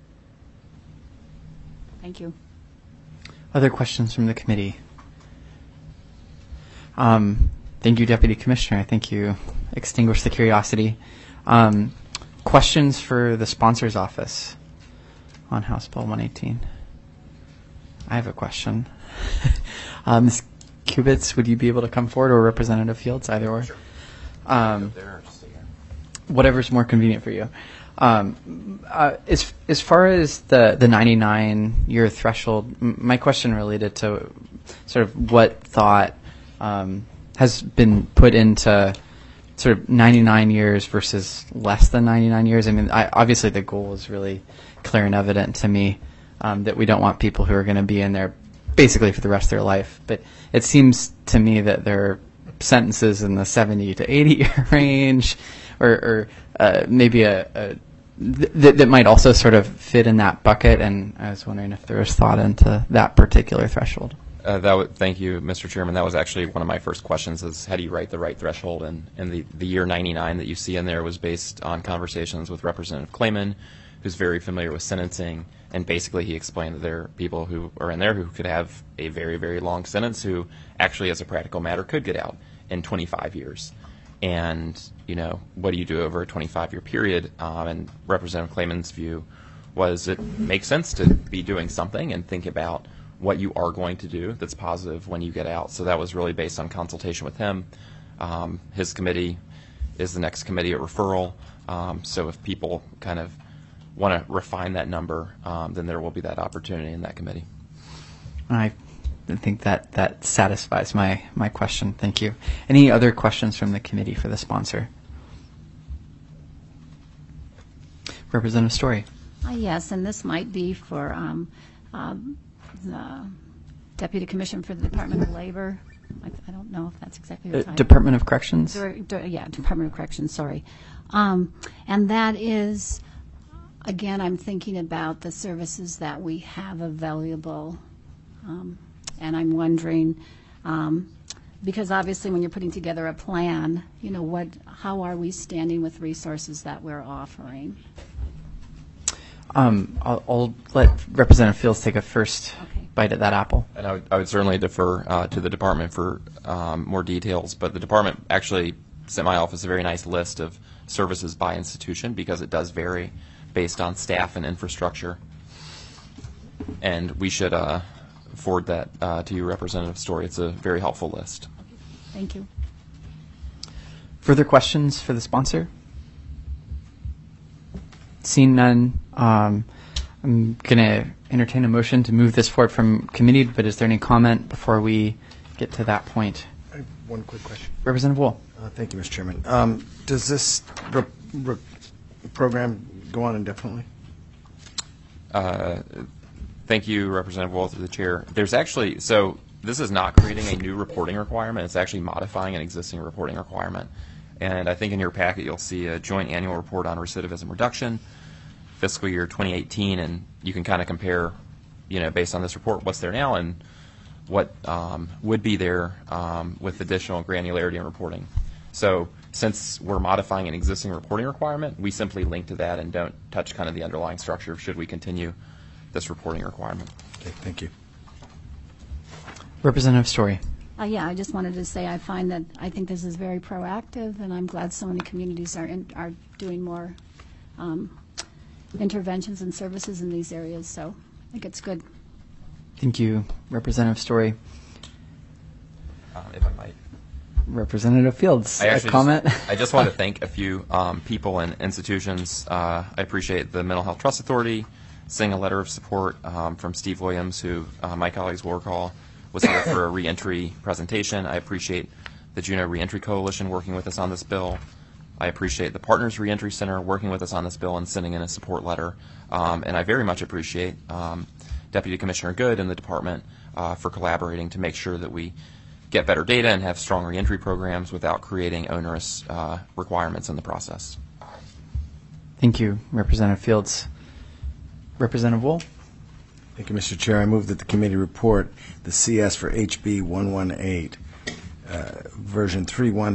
Speaker 13: Thank you.
Speaker 1: Other questions from the committee? Thank you, Deputy Commissioner. I think you extinguished the curiosity. Questions for the sponsor's office on House Bill 118? I have a question. Ms. Kubitz, would you be able to come forward, or Representative Fields, either or?
Speaker 9: Sure.
Speaker 1: Whatever's more convenient for you. As far as the 99-year threshold, my question related to sort of what thought has been put into sort of 99 years versus less than 99 years. I mean, obviously the goal is really clear and evident to me, that we don't want people who are going to be in there basically for the rest of their life. But it seems to me that there are sentences in the 70 to 80 year range, or maybe that might also sort of fit in that bucket. And I was wondering if there was thought into that particular threshold.
Speaker 9: Thank you, Mr. Chairman. That was actually one of my first questions, is how do you write the right threshold? And the year 99 that you see in there was based on conversations with Representative Clayman, who's very familiar with sentencing, and basically he explained that there are people who are in there who could have a very, very long sentence who actually, as a practical matter, could get out in 25 years. And, what do you do over a 25-year period? And Representative Clayman's view was it makes sense to be doing something and think about what you are going to do that's positive when you get out. So that was really based on consultation with him. His committee is the next committee at referral. So if people kind of want to refine that number, then there will be that opportunity in that committee.
Speaker 1: I think that satisfies my question. Thank you. Any other questions from the committee for the sponsor? Representative Story.
Speaker 13: Yes, and this might be for the Deputy Commissioner for the Department of Labor. I don't know if that's exactly your title.
Speaker 1: Department of Corrections?
Speaker 13: Yeah, Department of Corrections, sorry. And that is, again, I'm thinking about the services that we have available. And I'm wondering, because obviously when you're putting together a plan, how are we standing with resources that we're offering?
Speaker 1: I'll let Representative Fields take a first bite at that apple.
Speaker 9: And I would certainly defer to the department for more details, but the department actually sent my office a very nice list of services by institution, because it does vary based on staff and infrastructure. And we should forward that to you, Representative Story. It's a very helpful list.
Speaker 13: Thank you.
Speaker 1: Further questions for the sponsor? Seeing none, I'm going to entertain a motion to move this forward from committee, but is there any comment before we get to that point?
Speaker 6: I have one quick question.
Speaker 1: Representative Wool.
Speaker 6: Thank you, Mr. Chairman. Does this program go on indefinitely?
Speaker 9: Thank you, Representative Wool, through the chair. There's actually, so this is not creating a new reporting requirement. It's actually modifying an existing reporting requirement. And I think in your packet you'll see a joint annual report on recidivism reduction, fiscal year 2018, and you can kind of compare based on this report, what's there now and what would be there with additional granularity and reporting. So since we're modifying an existing reporting requirement, we simply link to that and don't touch kind of the underlying structure should we continue this reporting requirement.
Speaker 6: Okay, thank you.
Speaker 1: Representative Story.
Speaker 13: Yeah, I just wanted to say I think this is very proactive, and I'm glad so many communities are doing more interventions and services in these areas. So I think it's good.
Speaker 1: Thank you, Representative Story.
Speaker 9: If I might.
Speaker 1: Representative Fields, a comment?
Speaker 9: I just want to thank a few people and institutions. I appreciate the Mental Health Trust Authority sending a letter of support from Steve Williams, who my colleagues will recall was here for a reentry presentation. I appreciate the Juneau Reentry Coalition working with us on this bill. I appreciate the Partners Reentry Center working with us on this bill and sending in a support letter. And I very much appreciate Deputy Commissioner Good and the department for collaborating to make sure that we get better data and have strong reentry programs without creating onerous requirements in the process.
Speaker 1: Thank you, Representative Fields. Representative Wool.
Speaker 6: Thank you, Mr. Chair. I move that the committee report the CS for HB 118, version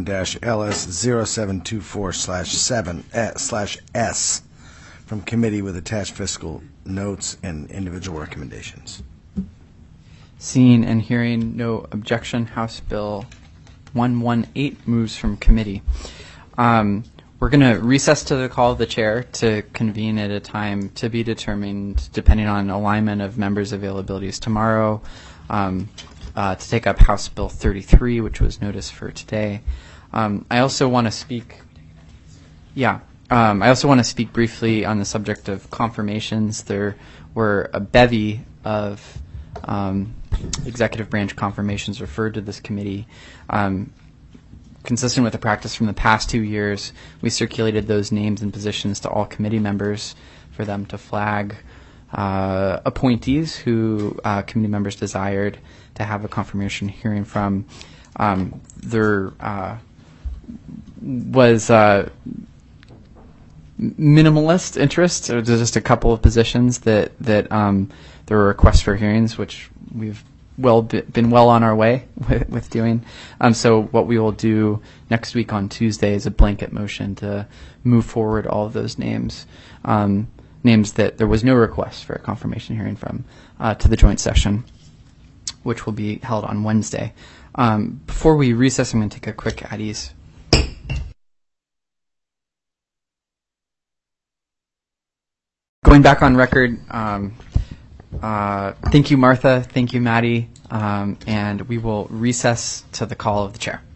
Speaker 6: 31-LS0724/7/S from committee with attached fiscal notes and individual recommendations.
Speaker 1: Seeing and hearing no objection, House Bill 118 moves from committee. We're going to recess to the call of the chair to convene at a time to be determined, depending on alignment of members' availabilities tomorrow, to take up House Bill 33, which was noticed for today. I also want to speak. I also want to speak briefly on the subject of confirmations. There were a bevy of executive branch confirmations referred to this committee. Consistent with the practice from the past 2 years, we circulated those names and positions to all committee members for them to flag appointees who committee members desired to have a confirmation hearing from. There was minimalist interest. There's just a couple of positions that there were requests for hearings, which we've been well on our way with doing. So what we will do next week on Tuesday is a blanket motion to move forward all of those names, names that there was no request for a confirmation hearing from, to the joint session, which will be held on Wednesday. Before we recess, I'm going to take a quick at ease. Going back on record, thank you, Martha. Thank you, Maddie. And we will recess to the call of the chair.